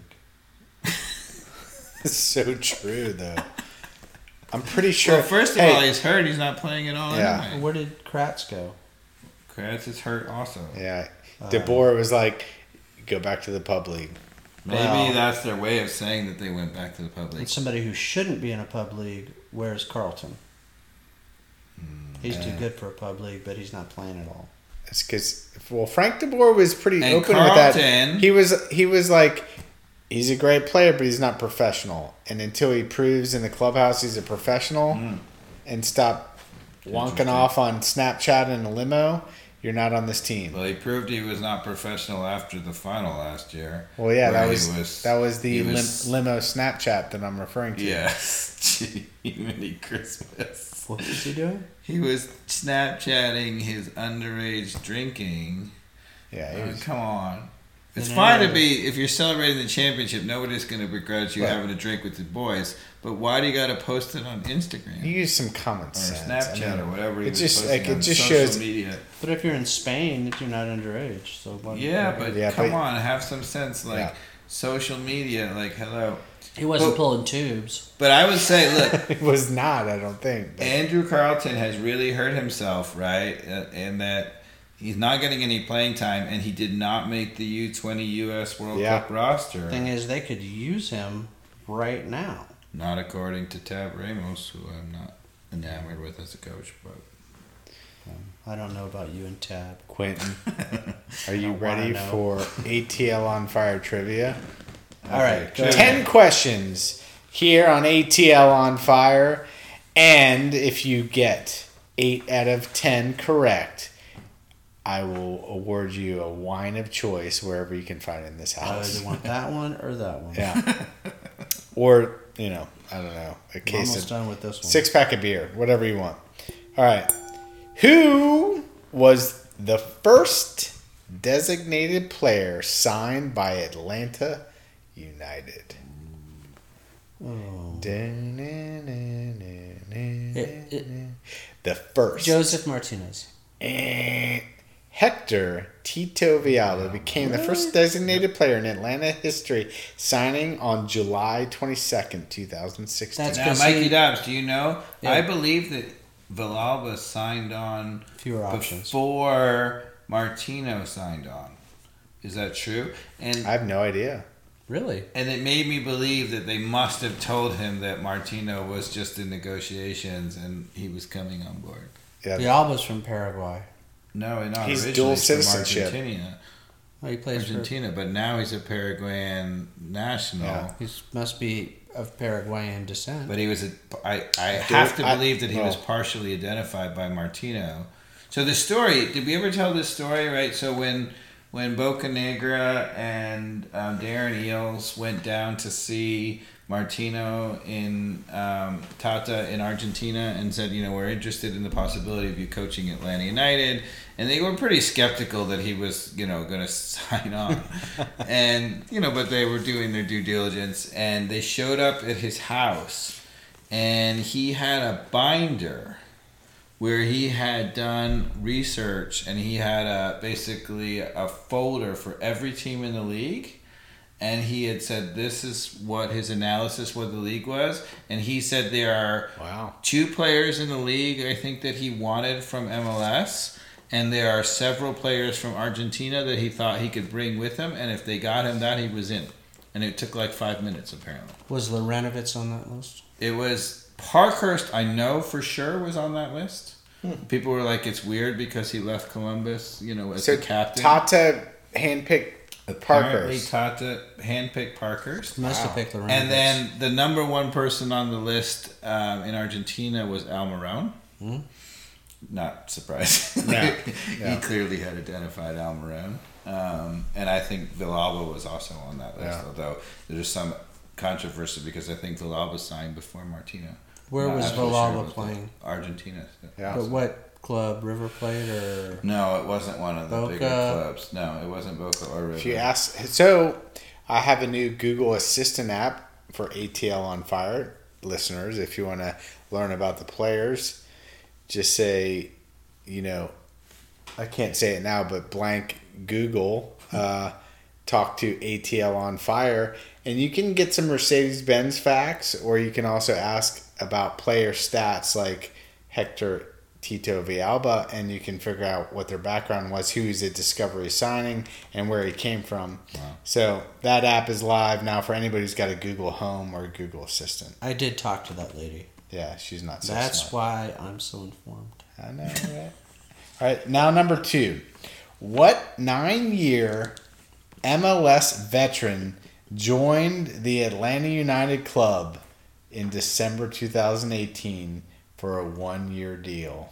It's so true, though. I'm pretty sure. Well, first of hey, all, he's hurt. He's not playing at all Yeah. anyway. Where did Kratz go? Kratz is hurt also. yeah, Uh, DeBoer was like, "Go back to the pub league." Maybe Well- that's their way of saying that they went back to the public. And somebody who shouldn't be in a pub league, where's Carlton? He's too yeah. good for a pub league, but he's not playing at all. It's because well, Frank DeBoer was pretty And open with that. Carlton- He was he was like, he's a great player, but he's not professional. And until he proves in the clubhouse he's a professional, Mm. and stop wonking Interesting. off on Snapchat in a limo, you're not on this team. Well, he proved he was not professional after the final last year. Well, yeah, where that he was, was- that was the he lim- was- limo Snapchat that I'm referring to. Yes, Jiminy Christmas. What was he doing? He was Snapchatting his underage drinking Yeah, he Uh, was- come on. It's And fine to anyway- be, if you're celebrating the championship, nobody's going to begrudge you Right. having a drink with the boys. But why do you got to post it on Instagram? he used some common or sense. Snapchat I mean, or whatever he it was just, posting like, it on just social shows- media. But if you're in Spain, you're not underage. So why- Yeah, but Yeah, come but- on, have some sense. Like, Yeah. social media, like, hello. he wasn't But- pulling tubes. But I would say, look, It was not, I don't think. But Andrew Carlton has really hurt himself, right? Uh, And that he's not getting any playing time, and he did not make the U twenty U S World Yeah. Cup roster. Thing is, they could use him right now. Not according to Tab Ramos, who I'm not enamored with as a coach. But I don't know about you and Tab. Quentin, are you don't wanna ready know. for A T L on Fire trivia? All right, go Ten ahead. questions here on A T L on Fire, and if you get eight out of ten correct, I will award you a wine of choice wherever you can find it in this I house. either want that one or that one. Yeah, or you know, I don't know, a I'm case almost of done with this one. six pack of beer, whatever you want. All right, who was the first designated player signed by Atlanta United? Oh. The first. Joseph Martinez. Eh, Hector Tito Villalba became the first designated player in Atlanta history, signing on July twenty-second, twenty sixteen. That's now, 'cause Mikey he- Dobbs, do you know? Yeah. I believe that Villalba signed on Fewer options. before Martino signed on. Is that true? And I have no idea. Really? and it made me believe that they must have told him that Martino was just in negotiations and he was coming on board. Yeah, Villalba's from Paraguay. No, not He's originally. dual He's from citizenship. Argentina, Oh, he plays for. Argentina, but now he's a Paraguayan national. Yeah. He must be of Paraguayan descent. But he was a. I, I have to I- believe that he was well- partially identified by Martino. So the story. Did we ever tell this story? Right. So when when Boca Negra and um, Darren Eales went down to see Martino in um, Tata in Argentina and said, you know, we're interested in the possibility of you coaching Atlanta United, and they were pretty skeptical that he was, you know, going to sign on, and you know, but they were doing their due diligence, and they showed up at his house, and he had a binder where he had done research, and he had a basically a folder for every team in the league. And he had said this is what his analysis what the league was, and he said there are Wow. two players in the league I think that he wanted from M L S, and there are several players from Argentina that he thought he could bring with him, and if they got him that, he was in. And it took like five minutes apparently. Was Lorenovitz on that list? It was Parkhurst, I know for sure was on that list. People were like, it's weird because he left Columbus, you know, as So the captain. Tata handpicked Apparently, Parkhurst. Tata handpicked Parkhurst. Must Wow. have picked Lorenovitz. And then the number one person on the list um, in Argentina was Almiron. Hmm? Not surprising. Yeah, he yeah. clearly had identified Almiron. Um, and I think Villalba was also on that list, Yeah. although there's some controversy because I think Villalba signed before Martino. Where Not was absolutely Villalba about that. playing? Argentina. Yeah. But what club? River Plate or? No, it wasn't one of the Boca. bigger clubs. No, it wasn't Boca or River. If you ask, so I have a new Google Assistant app for A T L on Fire listeners. If you want to learn about the players, just say, you know, I can't say it now, but blank Google, uh, talk to A T L on Fire, and you can get some Mercedes-Benz facts, or you can also ask about player stats like Hector Tito Villalba, and you can figure out what their background was, who he's a Discovery signing, and where he came from. Wow. So that app is live now for anybody who's got a Google Home or a Google Assistant. I did talk to that lady. Yeah, she's not so That's smart. why I'm so informed. I know, right? All right, now number two. What nine-year M L S veteran joined the Atlanta United club in December two thousand eighteen for a one-year deal?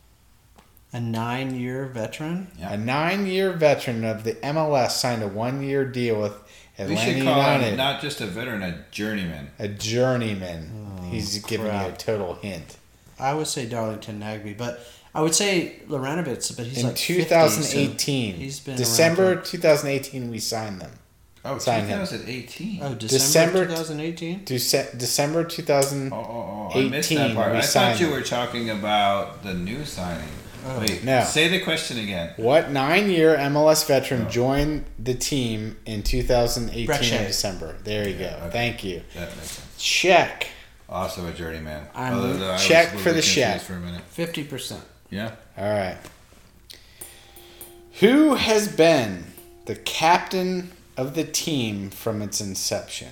A nine-year veteran. Yeah. A nine-year veteran of the M L S signed a one-year deal with We Atlanta should call United. him not just a veteran, a journeyman. A journeyman. Oh, He's giving you a crap. total hint. I would say Darlington Nagby, but I would say Lorenovitz, but he's In like twenty eighteen. fifty, so he's been December around twenty eighteen, we signed them. Oh, Sign him. twenty eighteen. for, oh, December December twenty eighteen. Dece- December two thousand. Oh, oh, oh, I missed that eighteen, part. we I signed thought you him. were talking about the new signing. Oh. Wait, No. say the question again. What nine-year M L S veteran Oh. joined the team in two thousand eighteen Brett in Shea. December? There you Yeah, go. okay. Thank you. That makes sense. Check. Also a journeyman. I'm- Although I was Check a little for the bit Shaq. confused for a minute. Fifty percent. Yeah. All right. Who has been the captain of the team from its inception?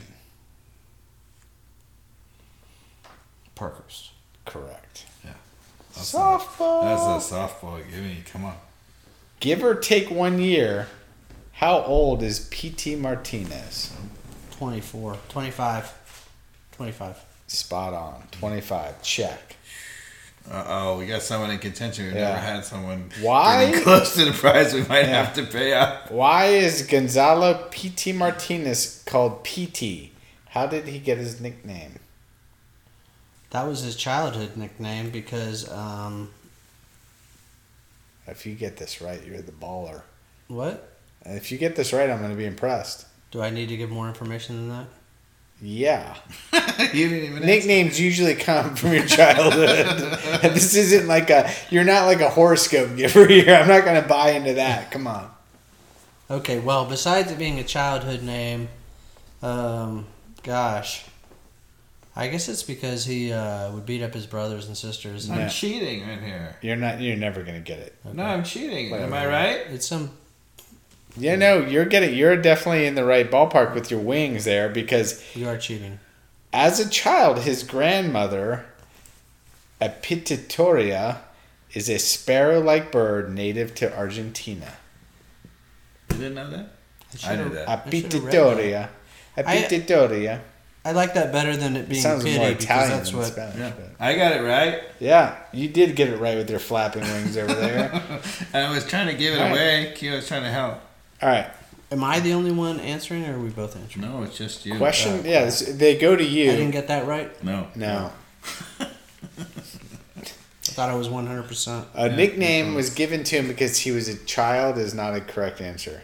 Parkhurst. Correct. Yeah. That's Softball. That's a softball. Give me. Come on. Give or take one year, how old is P T Martinez? twenty-four. twenty-five. twenty-five. Spot on. twenty-five. Check. Uh oh, we got someone in contention. We've Yeah. never had someone Why? getting close to the prize we might Yeah. have to pay out. Why is Gonzalo P T Martinez called P T? How did he get his nickname? That was his childhood nickname because, um, If you get this right, you're the baller. what? If you get this right, I'm going to be impressed. Do I need to give more information than that? Yeah. You didn't even answer. Nicknames usually come from your childhood. This isn't like a, you're not like a horoscope giver here. I'm not going to buy into that. Come on. Okay, well, besides it being a childhood name, um, gosh, I guess it's because he uh, would beat up his brothers and sisters. And I'm Yeah. cheating right here. You're not, you're never going to get it. No, I'm cheating. Whatever. Am I right? It's some. Yeah, no, you're getting, you're definitely in the right ballpark with your wings there because You are cheating. as a child, his grandmother, Apititoria, is a sparrow-like bird native to Argentina. You didn't know that? I knew that. I should've read Apititoria. I- Apititoria. I like that better than it It being sounds pity more because Italian that's than what. Spanish. Yeah. but- I got it right. Yeah, you did get it right with your flapping wings over there. I was trying to give it All right. away. Q was trying to help. All right, Am I the only one answering, or are we both answering? No, it's just you. question. Uh, Yeah, this- they go to I didn't you. get that right. No. No, I thought I was one hundred percent. a Yeah, nickname you're was given to him because he was a child. Is not a correct answer.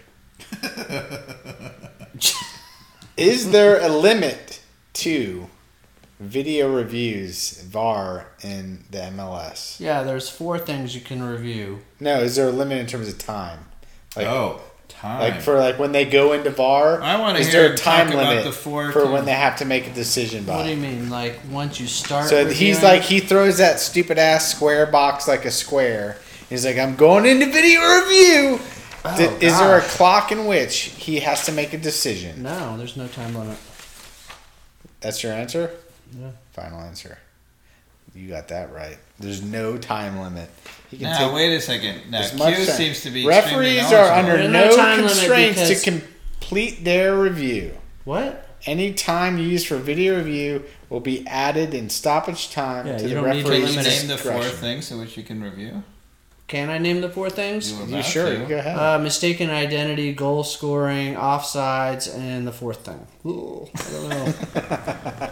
Is there a limit to video reviews V A R in the M L S? Yeah, there's four things you can review. No, is there a limit in terms of time? Like, oh, time. like for like when they go into V A R, I wanna is hear there a him time talk about limit the four for to- when they have to make a decision by? What do you mean? Like once you start? So he's reviewing- like, he throws that stupid ass square box like a square. He's like, I'm going into video review. Oh, Th- is there a gosh. clock in which he has to make a decision? No, there's no time limit. That's your answer? Yeah. Final answer. You got that right. There's no time limit. He can Now, take wait a second. Now, as Q much time. seems to be Referees extremely are knowledgeable. under There's no, no time limit constraints because- to complete their review. What? Any time used for video review will be added in stoppage time Yeah, to you the don't need to referee's Can you limit name the four discretion. things in which you can review? Can I name the four things? You were You about sure? to. You go ahead. Uh, mistaken identity, goal scoring, offsides, and the fourth thing. Ooh, I don't know.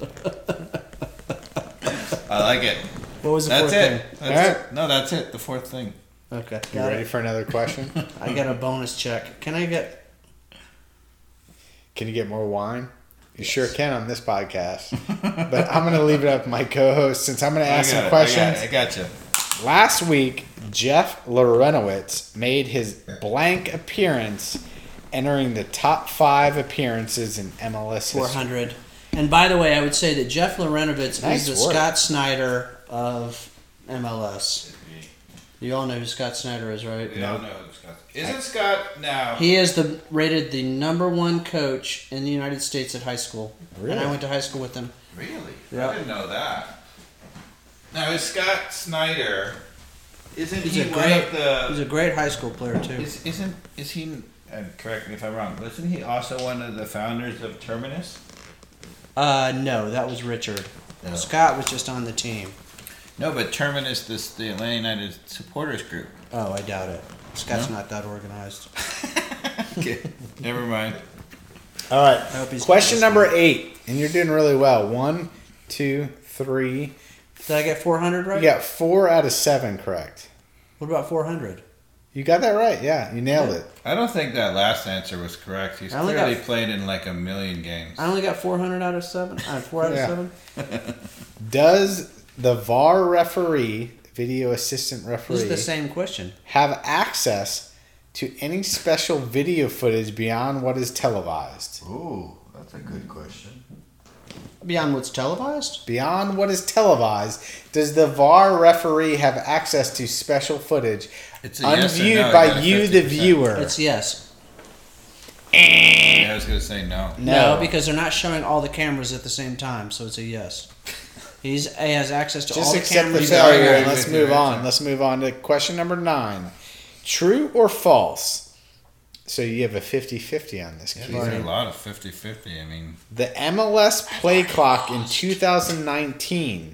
I like it. What was the That's fourth it. thing? That's Alright. it. No, that's it. The fourth thing. Okay, you got ready it. for another question? I got a bonus check. Can I get? Can you get more wine? You sure can on this podcast. But I'm going to leave it up to my co-host since I'm going to ask I got some it. questions. I got, it. I got you. Last week, Jeff Lorenowitz made his blank appearance, entering the top five appearances in M L S four history. hundred. And by the way, I would say that Jeff Lorenovitz Nice is the work. Scott Snyder of M L S. You all know who Scott Snyder is, right? We all know who Scott. Isn't Scott now? He is the rated the number one coach in the United States at high school. Really? And I went to high school with him. Really? Yeah. I didn't know that. Now, is Scott Snyder? Isn't He's he a one great of the? he's a great high school player too. Is, isn't is he? And correct me if I'm wrong. But isn't he also one of the founders of Terminus? Uh no, that was Richard. No. Scott was just on the team. No, but Terminus, this the Atlanta United supporters group. Oh, I doubt it. Scott's No? not that organized. Okay, never mind. All right. I hope he's Question listening. number eight. And you're doing really well. One, two, three, Did I get four hundred right? You got four out of seven correct. What about four hundred? You got that right. Yeah, you nailed it. I don't think that last answer was correct. He's I only clearly got- played in like a million games. I only got four hundred out of seven. I four out Yeah. of seven. Does the V A R referee, video assistant This referee, is the same question. have access to any special video footage beyond what is televised? Ooh, that's a good question. Beyond what's televised? Beyond what is televised, does the V A R referee have access to special footage It's a yes or unviewed no. You by got a you, the fifty percent. viewer? It's yes. Yeah, I was gonna say no. No. No. because they're not showing all the cameras at the same time, so it's a yes. He's he has access to all Just the accept the cameras. failure Sorry, and let's with move your on. answer. Let's move on to question number nine. True or false? So you have a fifty-fifty on this. Yeah, Keith. these are a lot of fifty-fifty. I mean, The M L S play clock in two thousand nineteen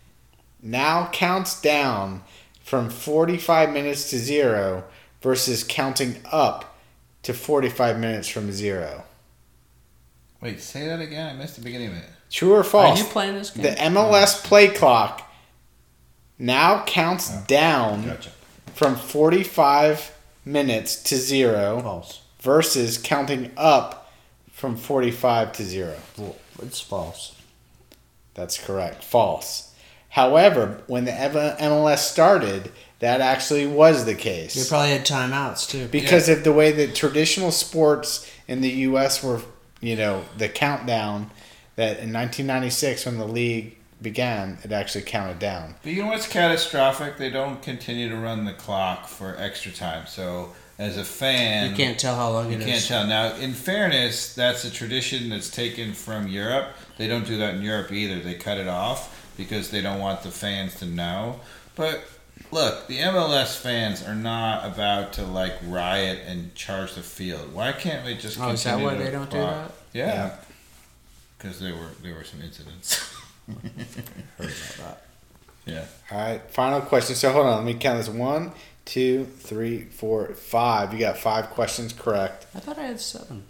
now counts down from forty-five minutes to zero versus counting up to forty-five minutes from zero. wait, say that again. I missed the beginning of it. True or Are false? you playing this game? The M L S play clock now counts down Gotcha. from forty-five minutes to zero False. versus counting up from forty-five to zero. Well, it's false. That's correct. False. However, when the M L S started, that actually was the You case. probably had timeouts too. Because of the way that traditional sports in the U S were, you know, the countdown, that in nineteen ninety-six when the league began, it actually counted down. But you know what's catastrophic? They don't continue to run the clock for extra time. So as a fan, You can't tell how long You it can't is. tell. Now, in fairness, that's a tradition that's taken from Europe. They don't do that in Europe either. They cut it off because they don't want the fans to know. But look, the M L S fans are not about to like riot and charge the field. Why can't we just Oh, continue is that why to they don't do clock? that? Yeah, Yeah. because there were there were some incidents. Heard about that. Yeah. All right, final question. So hold on, let me count this. One, two, three, four, five. You got five questions correct. I thought I had seven.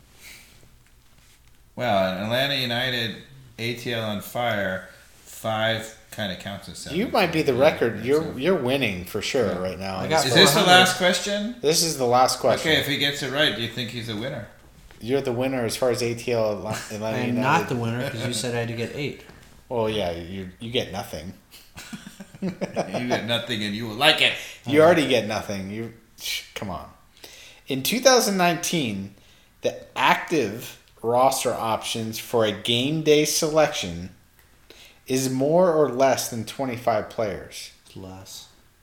Well, in Atlanta United, A T L on fire, five kind of counts as seven. You might be the Yeah, record. that's You're it. you're winning for sure Yeah. right now. I got Is this the four hundred. last question? This is the last question. Okay, if he gets it right, do you think he's a winner? You're the winner as far as A T L Atlanta Atlanta I am United. not the winner because you said I had to get eight. Well, yeah, you you get nothing. You get nothing and you will like it. You already get nothing. You shh, come on. In two thousand nineteen, the active roster options for a game day selection is more or less than twenty-five players. Less.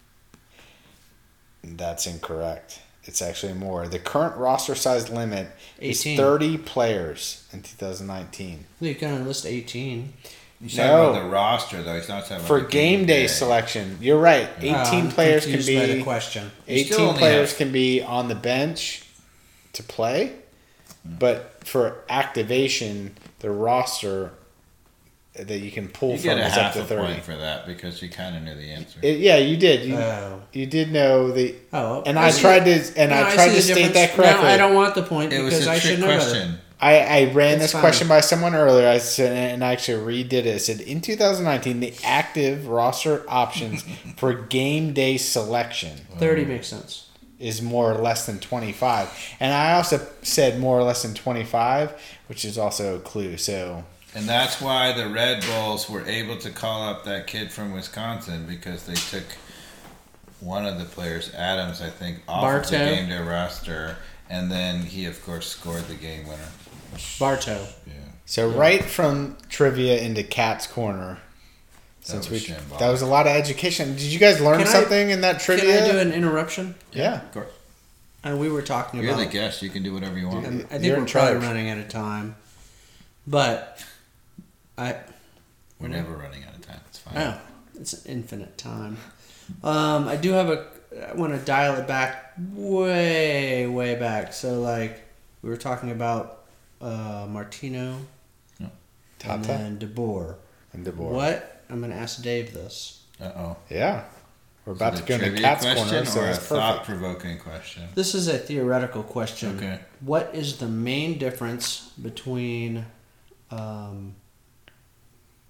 That's incorrect. It's actually more. The current roster size limit eighteen. is thirty players in two thousand nineteen. You can only list eighteen. He's No. talking about the roster, though. He's not talking about For the game day selection, you're right. Oh, eighteen I'm players can confused by the be question. You still eighteen only players have- can be on the bench to play, but for activation, the roster that you can pull You from get a is up half to a thirty. point for that because you kind of knew the answer. It- yeah, you did. You, Oh. you did know the, Oh. and I see- tried to, and No, I tried see to the state difference. that correctly. No, I don't want the point It was because a I trick should know better. question. I, I ran It's this fine. question by someone earlier. I said, and I actually redid it. I said, in two thousand nineteen, the active roster options for game day selection thirty makes sense. is more or less than twenty-five. And I also said more or less than twenty-five, which is also a clue. So, And that's why the Red Bulls were able to call up that kid from Wisconsin because they took one of the players, Adams, I think, off of the Bartow? game day roster. And then he, of course, scored the game winner. Bartow. Yeah. so right from trivia into Cat's Corner. Since we, was shambolic. that was a lot of education. Did you guys learn Can I- something in that Can trivia? I do an interruption? yeah. Of course. And we were talking You're about. the guest. You can do whatever you want. and I think You're we're in probably charge. running out of time, but I. We're never running out of time. It's fine. Oh, it's an infinite time. Um, I do have a. I want to dial it back way, way back. So, like, we were talking about uh, Martino and Tata then DeBoer. and DeBoer. What? I'm going to ask Dave this. Uh oh. Yeah. We're about Is to it go a into trivia Cat's question Corner, so or a that's perfect. thought-provoking question? This is a theoretical question. Okay. What is the main difference between um,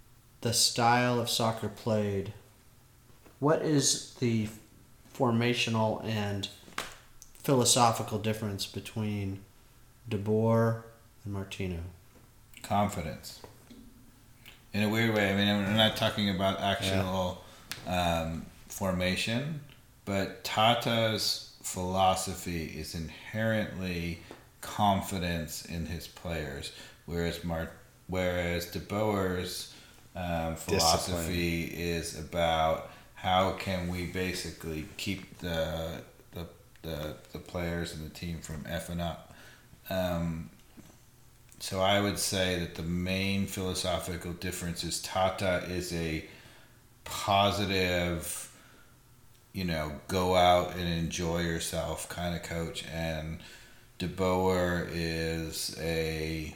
the style of soccer played, what is the formational and philosophical difference between De Boer and Martino? Confidence. In a weird way, I mean, I'm not talking about actual yeah. um, formation, but Tata's philosophy is inherently confidence in his players, whereas Mar- whereas De Boer's um, philosophy Discipline. is about how can we basically keep the the the, the players and the team from effing up. Um, So I would say that the main philosophical difference is Tata is a positive, you know, go out and enjoy yourself kind of coach, and De Boer is a,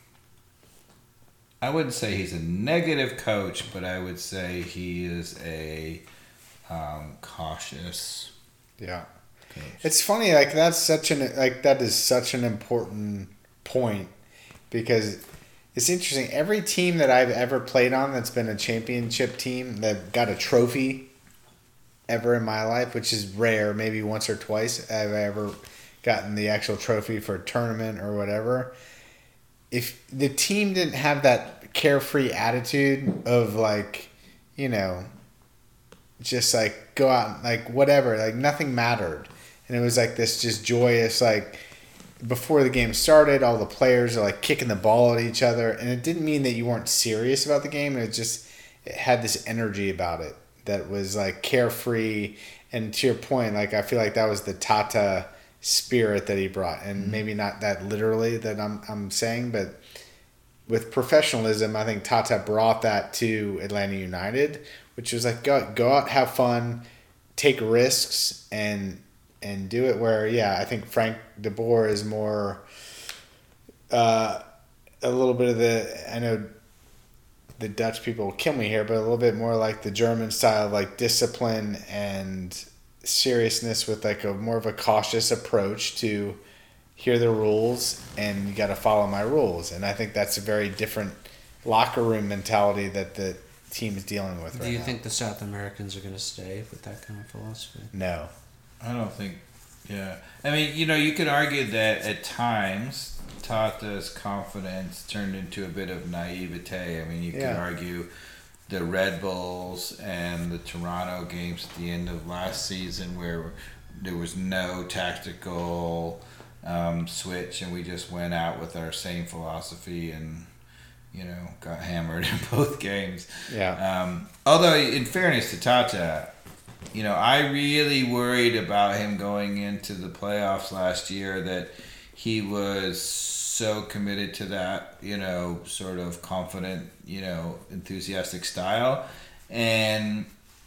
I wouldn't say he's a negative coach, but I would say he is a um, cautious. Yeah, coach. It's funny. Like that's such an like that is such an important point. Because it's interesting. Every team that I've ever played on that's been a championship team that got a trophy ever in my life, which is rare, maybe once or twice I've ever gotten the actual trophy for a tournament or whatever. If the team didn't have that carefree attitude of like, you know, just like go out, like whatever, like nothing mattered. And it was like this just joyous, like, before the game started, all the players are like kicking the ball at each other, and it didn't mean that you weren't serious about the game. It just it had this energy about it that was like carefree. And to your point, like I feel like that was the Tata spirit that he brought, and mm-hmm. maybe not that literally that I'm I'm saying, but with professionalism, I think Tata brought that to Atlanta United, which was like go go out, have fun, take risks, and. And do it where, yeah, I think Frank De Boer is more, uh, a little bit of the, I know the Dutch people will kill me here, but a little bit more like the German style of like discipline and seriousness with like a more of a cautious approach to hear the rules and you got to follow my rules. And I think that's a very different locker room mentality that the team is dealing with right now. Do you think the South Americans are going to stay with that kind of philosophy? No. I don't think, yeah. I mean, you know, you could argue that at times Tata's confidence turned into a bit of naivete. I mean, you yeah. could argue the Red Bulls and the Toronto games at the end of last season where there was no tactical um, switch and we just went out with our same philosophy and, you know, got hammered in both games. Yeah. Um, although, in fairness to Tata, you know, I really worried about him going into the playoffs last year that he was so committed to that, you know, sort of confident, you know, enthusiastic style. And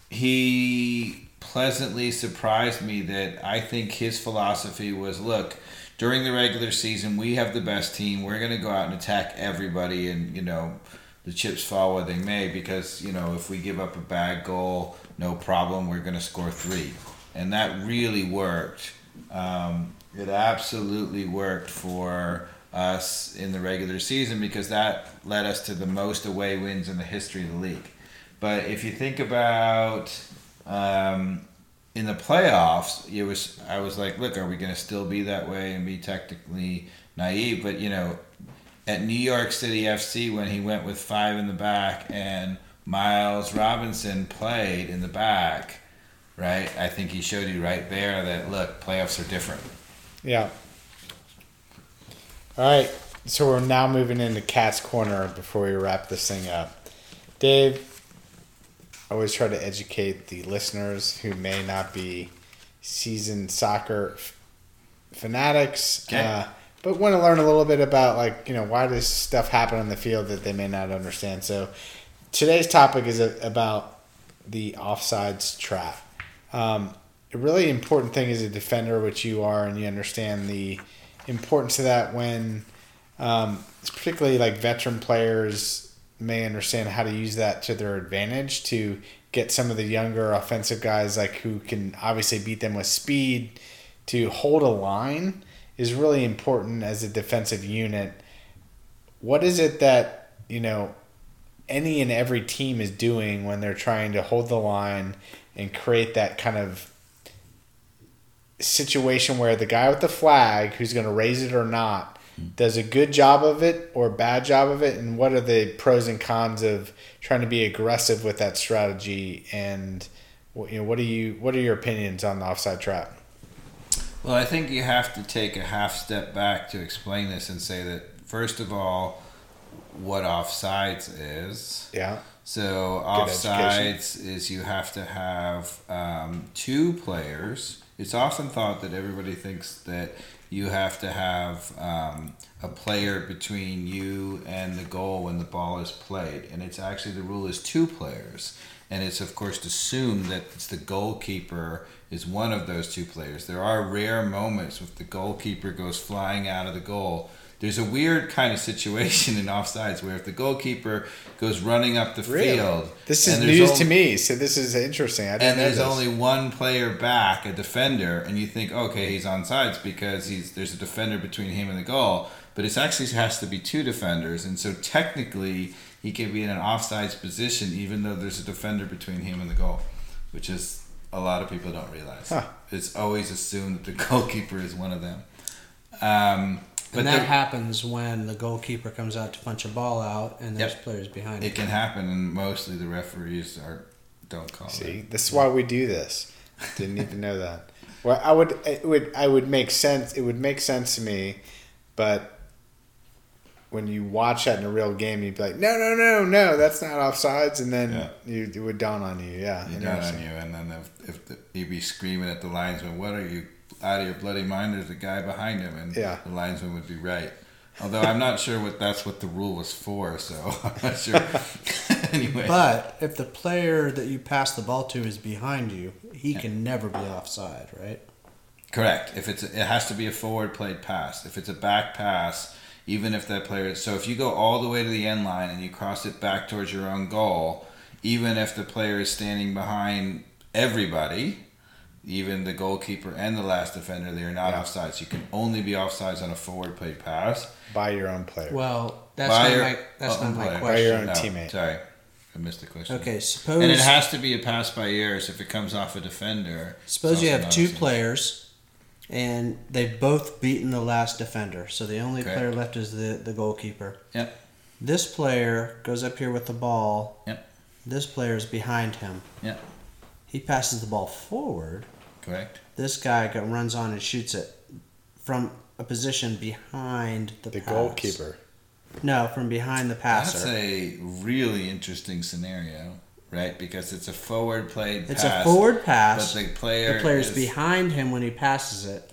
he pleasantly surprised me that I think his philosophy was, look, during the regular season, we have the best team. We're going to go out and attack everybody and, you know, the chips fall where they may because, you know, if we give up a bad goal, no problem, we're going to score three. And that really worked. Um, it absolutely worked for us in the regular season because that led us to the most away wins in the history of the league. But if you think about um, in the playoffs, it was I was like, look, are we going to still be that way and be technically naive? But, you know, at New York City F C when he went with five in the back and Miles Robinson played in the back, right? I think he showed you right there that, look, playoffs are different. Yeah. All right. So we're now moving into Cat's Corner before we wrap this thing up. Dave, I always try to educate the listeners who may not be seasoned soccer f- fanatics, okay. uh, but want to learn a little bit about, like, you know, why does stuff happen on the field that they may not understand. So today's topic is a, about the offsides trap. Um, a really important thing as a defender, which you are, and you understand the importance of that when, um, particularly like veteran players may understand how to use that to their advantage to get some of the younger offensive guys, like who can obviously beat them with speed, to hold a line is really important as a defensive unit. What is it that, you know, any and every team is doing when they're trying to hold the line and create that kind of situation where the guy with the flag, who's going to raise it or not, does a good job of it or a bad job of it, and what are the pros and cons of trying to be aggressive with that strategy? And you know, what do you what are your opinions on the offside trap? Well, I think you have to take a half step back to explain this and say that, first of all, what offsides is. Yeah. So Good offsides is you have to have um, two players. It's often thought that everybody thinks that you have to have um, a player between you and the goal when the ball is played. And it's actually, the rule is two players. And it's, of course, assumed that it's the goalkeeper is one of those two players. There are rare moments if the goalkeeper goes flying out of the goal. There's a weird kind of situation in offsides where if the goalkeeper goes running up the Really? field... This is and there's news only, to me, so this is interesting. I didn't and know there's this. only one player back, a defender, and you think, okay, he's onside because he's there's a defender between him and the goal. But it actually has to be two defenders, and so technically he can be in an offsides position even though there's a defender between him and the goal, which is a lot of people don't realize. Huh. It's always assumed that the goalkeeper is one of them. Um, but And that the- happens when the goalkeeper comes out to punch a ball out and there's Yep. players behind it him. can happen, and mostly the referees are don't call See, it. this is why we do this. Didn't even know that. Well, I would, it would, I would make sense. It would make sense to me, but when you watch that in a real game, you'd be like, no, no, no, no, that's not offsides, and then Yeah. you, it would dawn on you. Yeah, You know on interesting. you, and then if, if the, you'd be screaming at the linesman, "What are you out of your bloody mind?" There's a guy behind him, and Yeah. the linesman would be right. Although I'm not sure what that's what the rule was for, so I'm not sure. Anyway, But if the player that you pass the ball to is behind you, he can never be offside, right? correct. If it's a, it has to be a forward played pass. If it's a back pass, even if that player, so if you go all the way to the end line and you cross it back towards your own goal, even if the player is standing behind everybody, even the goalkeeper and the last defender, they are not Yeah. offsides. You can only be offsides on a forward played pass. By your own player. Well, that's By not your my that's own not my player. By your question. own teammate. Sorry, I missed the question. Okay, suppose And it has to be a pass by ears. If it comes off a defender. suppose it's you also have not two offside. players and they've both beaten the last defender. So the only Okay. player left is the, the goalkeeper. Yep. This player goes up here with the ball. Yep. This player is behind him. Yep. He passes the ball forward. Correct. This guy go, runs on and shoots it from a position behind the, The pass. goalkeeper. No, from behind the passer. That's a really interesting scenario, right? Because it's a forward played pass. It's a forward pass. But the player The player's is, behind him when he passes it.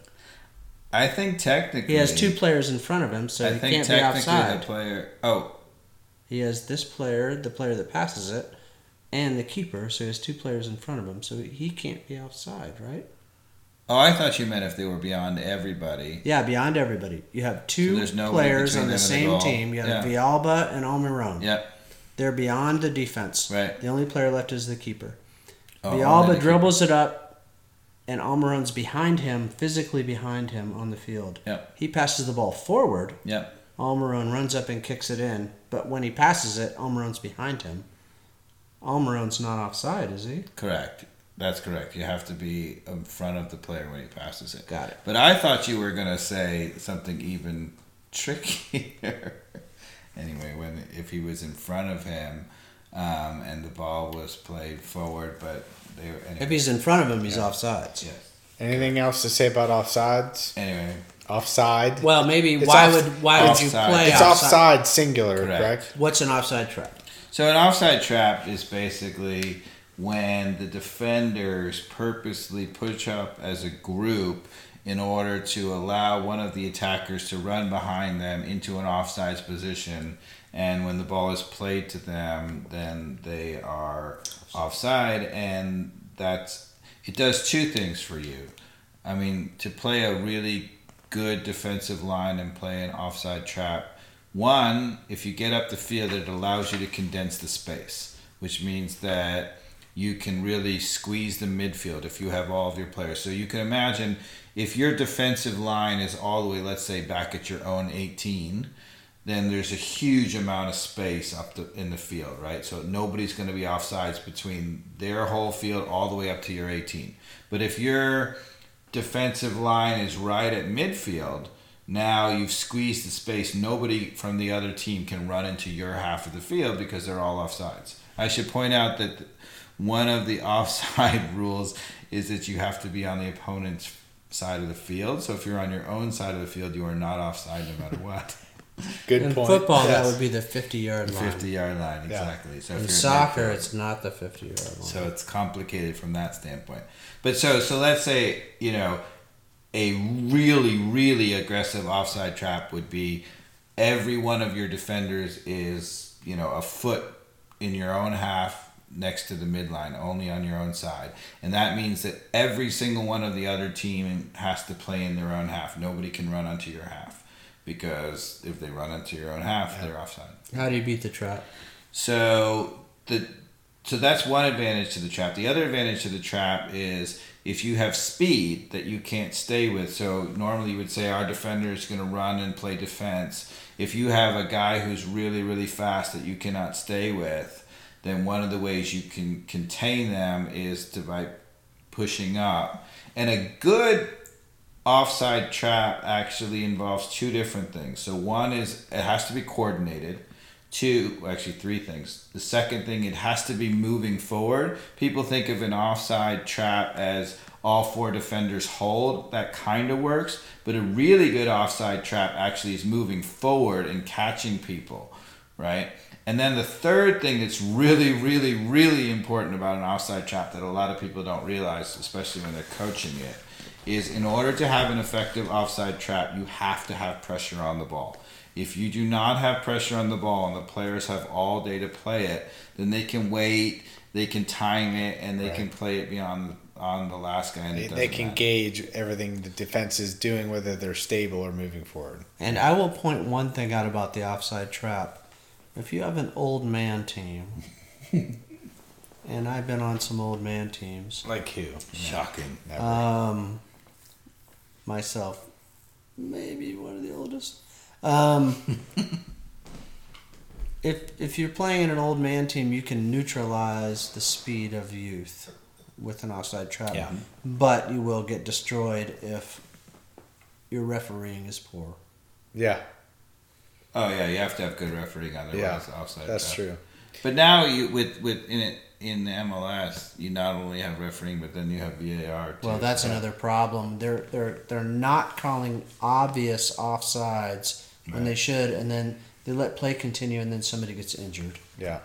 I think technically He has two players in front of him, so I he think can't be technically offside. the player. Oh, He has this player, the player that passes it, and the keeper, so he has two players in front of him, so he can't be offside, right? oh! I thought you meant if they were beyond everybody. Yeah, beyond everybody. You have So two there's no way players between on the them and the same goal. team. You have Yeah. Villalba and Almiron. Yep. They're beyond the defense. Right. The only player left is the keeper. Oh, only Villalba the dribbles it up, and Almiron's behind him, physically behind him on the field. Yep. He passes the ball forward. Yep. Almiron runs up and kicks it in, but when he passes it, Almiron's behind him. Almiron's not offside, is he? Correct. That's correct. You have to be in front of the player when he passes it. Got it. But I thought you were going to say something even trickier. Anyway, when if he was in front of him um, and the ball was played forward, but they were anyway. If he's in front of him, he's Yeah. offsides. Yes. Anything else to say about offsides? Anyway, Offside. Well, maybe It's why off- would why would you offside. play it's offside? offside singular, Correct. correct? What's an offside trap? so an offside trap is basically when the defenders purposely push up as a group in order to allow one of the attackers to run behind them into an offsides position, and when the ball is played to them, then they are offside, and that's it does two things for you. I mean, to play a really good defensive line and play an offside trap, one, if you get up the field, it allows you to condense the space, which means that you can really squeeze the midfield if you have all of your players. So you can imagine if your defensive line is all the way, let's say, back at your own eighteen, then there's a huge amount of space up the, in the field, right? So nobody's going to be offsides between their whole field all the way up to your eighteen. But if your defensive line is right at midfield, now you've squeezed the space. Nobody from the other team can run into your half of the field because they're all offsides. I should point out that one of the offside rules is that you have to be on the opponent's side of the field. So if you're on your own side of the field, you are not offside no matter what. Good in point. football, Yes. that would be the fifty-yard line. fifty-yard line, exactly. So if In you're soccer, midfield- it's not the fifty-yard line. So it's complicated from that standpoint. But so so let's say, you know, a really, really aggressive offside trap would be every one of your defenders is, you know, a foot in your own half next to the midline, only on your own side. And that means that every single one of the other team has to play in their own half. Nobody can run onto your half. Because if they run into your own half, yeah. they're offside. How do you beat the trap? So the so that's one advantage to the trap. The other advantage to the trap is if you have speed that you can't stay with. So normally you would say our defender is going to run and play defense. If you have a guy who's really, really fast that you cannot stay with, then one of the ways you can contain them is to by pushing up. And a good offside trap actually involves two different things. So one is it has to be coordinated. Two, well, actually three things. The second thing, it has to be moving forward. People think of an offside trap as all four defenders hold. That kind of works. But a really good offside trap actually is moving forward and catching people, right? And then the third thing that's really, really, really important about an offside trap that a lot of people don't realize, especially when they're coaching it, is in order to have an effective offside trap, you have to have pressure on the ball. If you do not have pressure on the ball and the players have all day to play it, then they can wait, they can time it, and they right. can play it beyond on the last guy. And they, it they can matter. gauge everything the defense is doing, whether they're stable or moving forward. And I will point one thing out about the offside trap. If you have an old man team, and I've been on some old man teams. Like who? Shocking. Never. Um, myself, maybe one of the oldest. Um, if if you're playing in an old man team, you can neutralize the speed of youth with an offside trap. Yeah. But you will get destroyed if your refereeing is poor. Yeah. Oh yeah, you have to have good refereeing, otherwise Yeah, offside. that's trap. true. But now you with with in it in the M L S, you not only have refereeing, but then you have V A R too. Well, that's so. another problem. They're they're they're not calling obvious offsides when Right. they should, and then they let play continue, and then somebody gets injured. Yeah.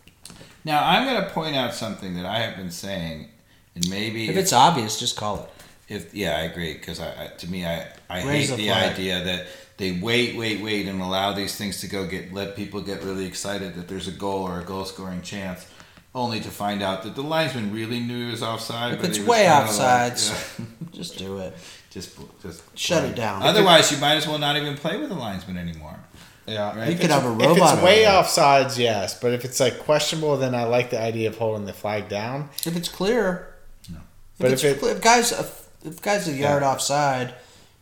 Now I'm going to point out something that I have been saying, and maybe If it's obvious, just call it. If yeah, I agree, because I, I to me I I Raise hate the the flag. idea that they wait, wait, wait, and allow these things to go get let people get really excited that there's a goal or a goal scoring chance, only to find out that the linesman really knew he was offside. If but it's he was way kinda offsides, like, yeah. just do it. just just Shut play. it down. Otherwise, you might as well not even play with the linesman anymore. Yeah. Right. You If could it's- have a If robot. it's way over there. offsides, yes. But if it's like questionable, then I like the idea of holding the flag down. If it's clear, No. If But it's if it- clear, if guys if guys a yard offside,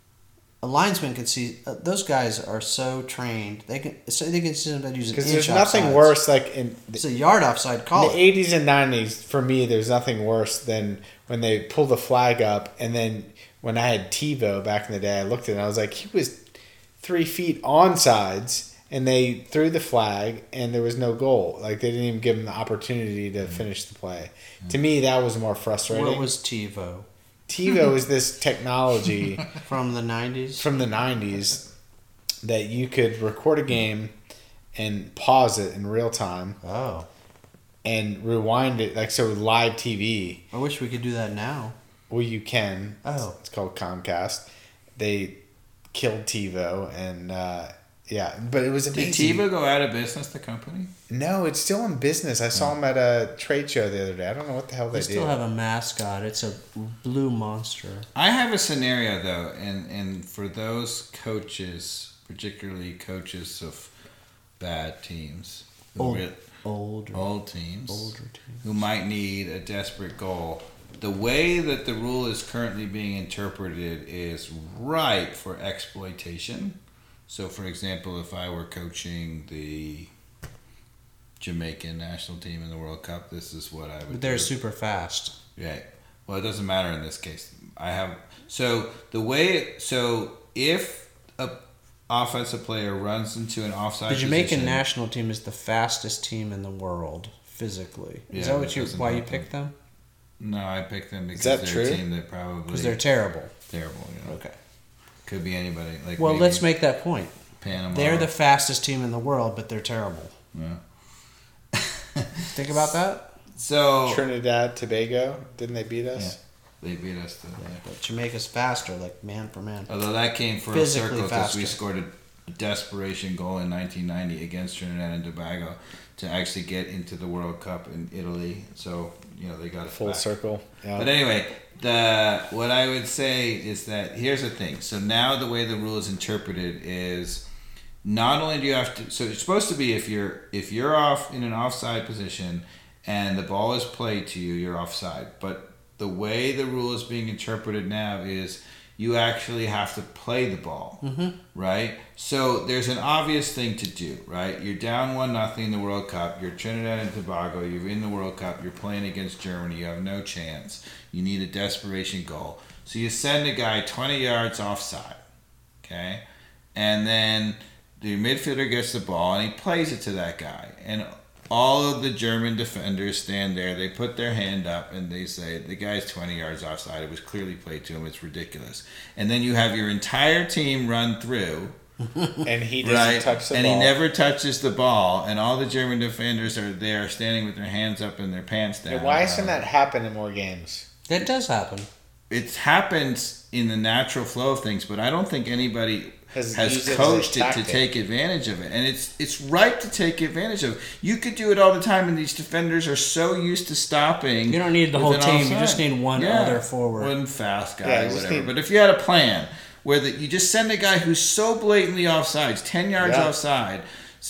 a linesman can see. Uh, those guys are so trained. They can so they can see somebody use an Because inch there's nothing offsides. worse, like in It's a yard offside In call. the it. eighties and nineties, for me, there's nothing worse than when they pull the flag up, and then when I had TiVo back in the day, I looked at it and I was like, he was three feet onsides, and they threw the flag, and there was no goal. Like, they didn't even give him the opportunity to finish the play. To me, that was more frustrating. What was TiVo TiVo is this technology from the nineties? from the nineties that you could record a game and pause it in real time Oh, and rewind it, like so live T V. I wish we could do that now. Well, you can. Oh. It's called Comcast. They killed TiVo, and uh, yeah, but it was Did amazing. TiVo go out of business? The company? No, it's still in business. I saw them at a trade show the other day. I don't know what the hell They they, still do. have a mascot. It's a blue monster. I have a scenario though, and and for those coaches, particularly coaches of bad teams, who Old, re- older, old teams, older team. who might need a desperate goal. The way that the rule is currently being interpreted is ripe for exploitation, So, for example, if I were coaching the Jamaican national team in the World Cup, this is what I would But they're do. super fast. Right. Well, it doesn't matter in this case. I have so the way so if a offensive player runs into an offside The Jamaican position, national team is the fastest team in the world physically. Is Yeah, that what that you doesn't why you help them. picked them? No, I picked them because that they're true? a team that probably Because they're terrible. terrible. You know? Okay. Could be anybody. Like Well, maybe let's make that point. Panama. They're the fastest team in the world, but they're terrible. Yeah. Think about that. So Trinidad, Tobago, didn't they beat us? they beat us. To, yeah. But Jamaica's faster, like man for man. Although that came for a Physically circle because we faster. scored a desperation goal in nineteen ninety against Trinidad and Tobago to actually get into the World Cup in Italy. So you know they got us Full back. circle. Yeah. But anyway, the what I would say is that here's the thing. So now the way the rule is interpreted is not only do you have to. So it's supposed to be if you're if you're off in an offside position and the ball is played to you, you're offside. But the way the rule is being interpreted now is you actually have to play the ball, Mm-hmm. right? So there's an obvious thing to do, right? You're down one nothing in the World Cup. You're Trinidad and Tobago. You're in the World Cup. You're playing against Germany. You have no chance. You need a desperation goal. So you send a guy twenty yards offside, okay? And then the midfielder gets the ball and he plays it to that guy. And all of the German defenders stand there. They put their hand up and they say, the guy's twenty yards offside. It was clearly played to him. It's ridiculous. And then you have your entire team run through, And he doesn't right? touch the and ball. he never touches the ball. And all the German defenders are there standing with their hands up and their pants down. And why hasn't Uh, that happened in more games? That does happen. It happens in the natural flow of things, but I don't think anybody Has has used it as a coached it to tactic. take advantage of it. And it's it's right to take advantage of. You could do it all the time, and these defenders are so used to stopping. You don't need the with whole an team. You offside. just need one Yeah, other forward. one fast guy, Yeah, you or just whatever. need- But if you had a plan where that you just send a guy who's so blatantly offside, ten yards Yeah. offside,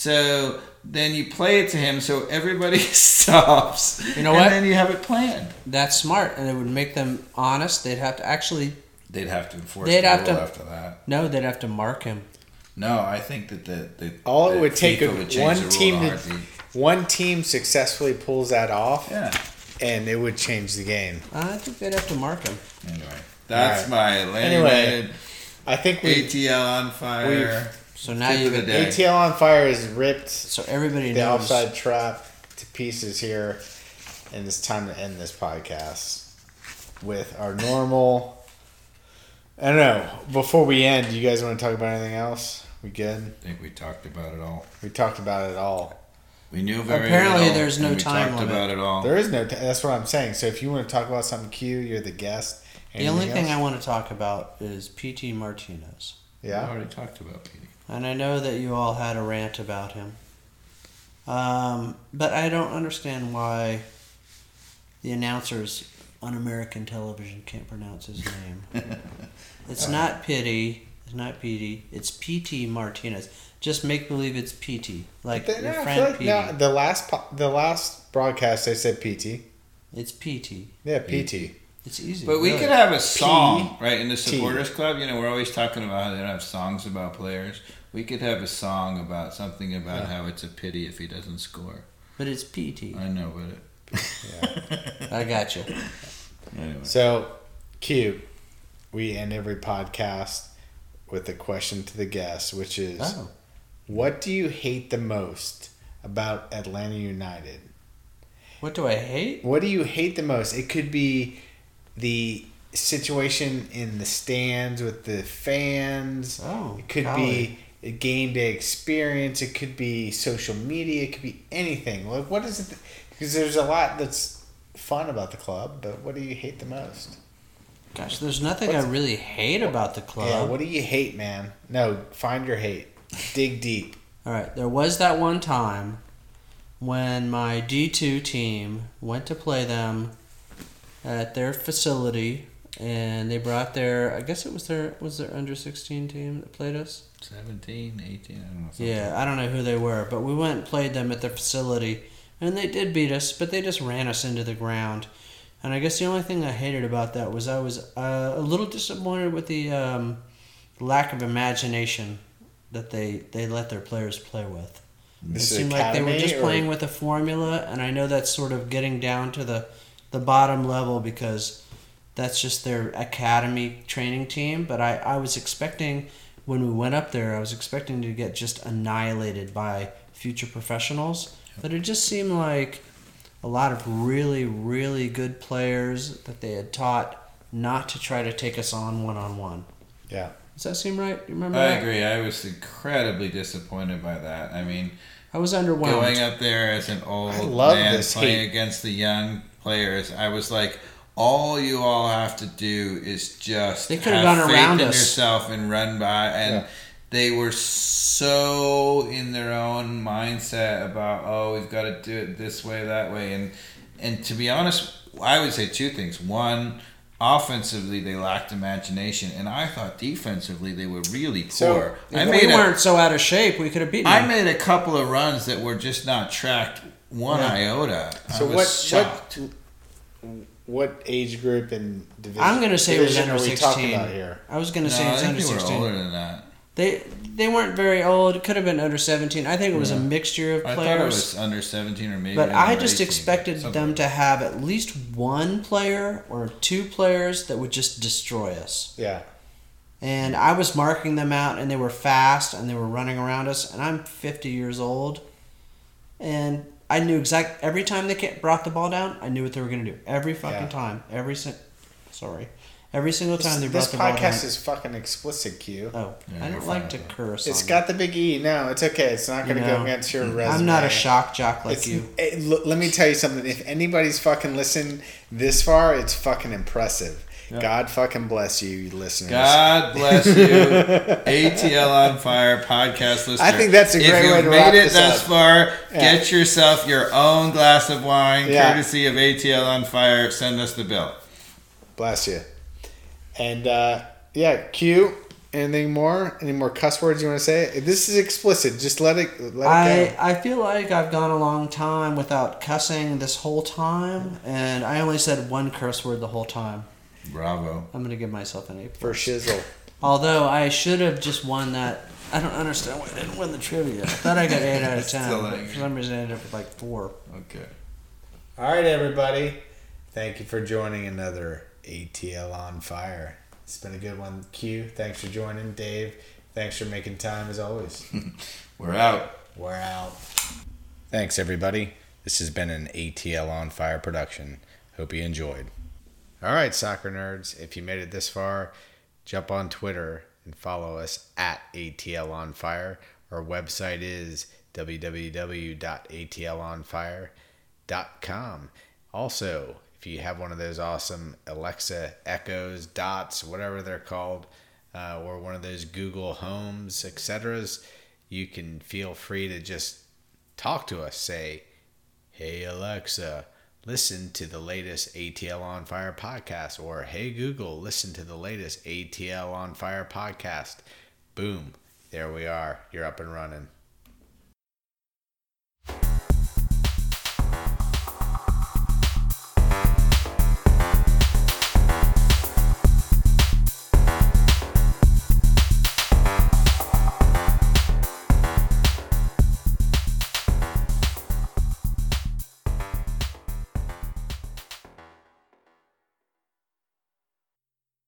so then you play it to him, so everybody stops. You know and what? then you have it planned. That's smart, and it would make them honest. They'd have to actually They'd have to enforce They'd the have rule to- after that. no. They'd have to mark him. No, I think that the, the All it that would take FIFA a- would change one the rule team in a to- heartbeat. One team successfully pulls that off, Yeah. and it would change the game. I think they'd have to mark him. Anyway, that's All my Atlanta Anyway, United I think A we T L on fire. So now Tip you of the get day. A T L on fire has ripped so everybody the knows. offside trap to pieces here, and it's time to end this podcast with our normal. I don't know. Before we end, you guys want to talk about anything else? We good? I think we talked about it all. We talked about it all. We knew very Apparently little, there's no and we time talked limit. about it all. There is no. T- that's what I'm saying. So if you want to talk about something, Q, you're the guest. The only Anything thing I else? want to talk about is P T Martinez. We yeah. already talked about Petey. And I know that you all had a rant about him. Um, but I don't understand why the announcers on American television can't pronounce his name. It's not Pity. It's not Petey. It's P T Martinez. Just make believe it's P T. Like But your no, I friend feel like, Petey. no, the last po- the last broadcast they said P T. It's P T. Yeah, P T. It's easy. But we really. could have a song, right, in the T. supporters club. You know, we're always talking about how they don't have songs about players. We could have a song about something about Yeah. how it's a pity if he doesn't score. But it's P T. I know, but it. I got you. Anyway. So, Q, we end every podcast with a question to the guest, which is, Oh. what do you hate the most about Atlanta United? What do I hate? What do you hate the most? It could be the situation in the stands with the fans. Oh, It could golly. be a game day experience. It could be social media. It could be anything. Like, what is it? Because there's a lot that's fun about the club, but what do you hate the most? Gosh, there's nothing What's- I really hate about the club. Yeah, what do you hate, man? No, find your hate. Dig deep. All right, there was that one time when my D two team went to play them at their facility, and they brought their, I guess it was their, was their under sixteen team that played us? seventeen, eighteen, I don't know. Something. Yeah, I don't know who they were, but we went and played them at their facility, and they did beat us, but they just ran us into the ground. And I guess the only thing I hated about that was I was uh, a little disappointed with the um, lack of imagination that they, they let their players play with. This it is seemed like they were academy, just or- playing with a formula, and I know that's sort of getting down to the, the bottom level because that's just their academy training team. But I, I was expecting, when we went up there, I was expecting to get just annihilated by future professionals. But it just seemed like a lot of really, really good players that they had taught not to try to take us on one-on-one. Yeah. Does that seem right? You remember I that? agree. I was incredibly disappointed by that. I mean, I was underwhelmed. going up there as an old I love man this playing hate. against the young players, I was like, all you all have to do is just They could've have gone faith around in us. yourself and run by. And Yeah. they were so in their own mindset about, oh, we've got to do it this way, that way. And and to be honest, I would say two things. One, offensively, they lacked imagination, and I thought defensively they were really poor. So, I If made we a- weren't so out of shape, we could have beaten I them. made a couple of runs that were just not tracked one Yeah. iota. So I was what, shocked. what what age group and division? I'm going to say it was division under are we sixteen. talking about here? I was going to No, say it I was think under they were sixteen. older than that. They they weren't very old. It could have been under seventeen. I think it was a Yeah. mixture of I players. thought it was under seventeen or maybe. But I under just eighteen, expected something them like to that. have at least one player or two players that would just destroy us. Yeah. And I was marking them out, and they were fast, and they were running around us. And I'm fifty years old, and I knew exact every time they ca- brought the ball down, I knew what they were going to do. Every fucking Yeah. time, every si- sorry, every single time they This, brought this the ball down. podcast is fucking explicit, Q. Oh, Yeah, I you're don't fine like to with that. curse. It's on got the big E. No, it's okay. It's not You going to go know, against your them. resume. I'm not a shock jock like It's, you. it- l- let me tell you something. If anybody's fucking listened this far, it's fucking impressive. Yeah. God fucking bless you, you listeners. God bless you, A T L on Fire podcast listener. I think that's a great if you've way to made wrap it this thus up. far, Yeah. get yourself your own glass of wine, Yeah. courtesy of A T L on Fire. Send us the bill. Bless you. And uh, yeah, Q. Anything more? Any more cuss words you want to say? This is explicit. Just let it let it I, go. I feel like I've gone a long time without cussing this whole time, and I only said one curse word the whole time. Bravo. I'm going to give myself an A. For shizzle. Although I should have just won that. I don't understand why I didn't win the trivia. I thought I got eight out of ten. Still but angry. for some reason I ended up with like four. Okay. All right, everybody. Thank you for joining another A T L on Fire. It's been a good one. Q, thanks for joining. Dave, thanks for making time as always. We're out. We're out. Thanks, everybody. This has been an A T L on Fire production. Hope you enjoyed. All right, soccer nerds. If you made it this far, jump on Twitter and follow us at A T L on Fire. Our website is w w w dot a t l on fire dot com. Also, if you have one of those awesome Alexa Echoes, Dots, whatever they're called, uh, or one of those Google Homes, et cetera, you can feel free to just talk to us. Say, hey, Alexa, listen to the latest A T L on Fire podcast. Or, hey, Google, listen to the latest A T L on Fire podcast. Boom. There we are. You're up and running.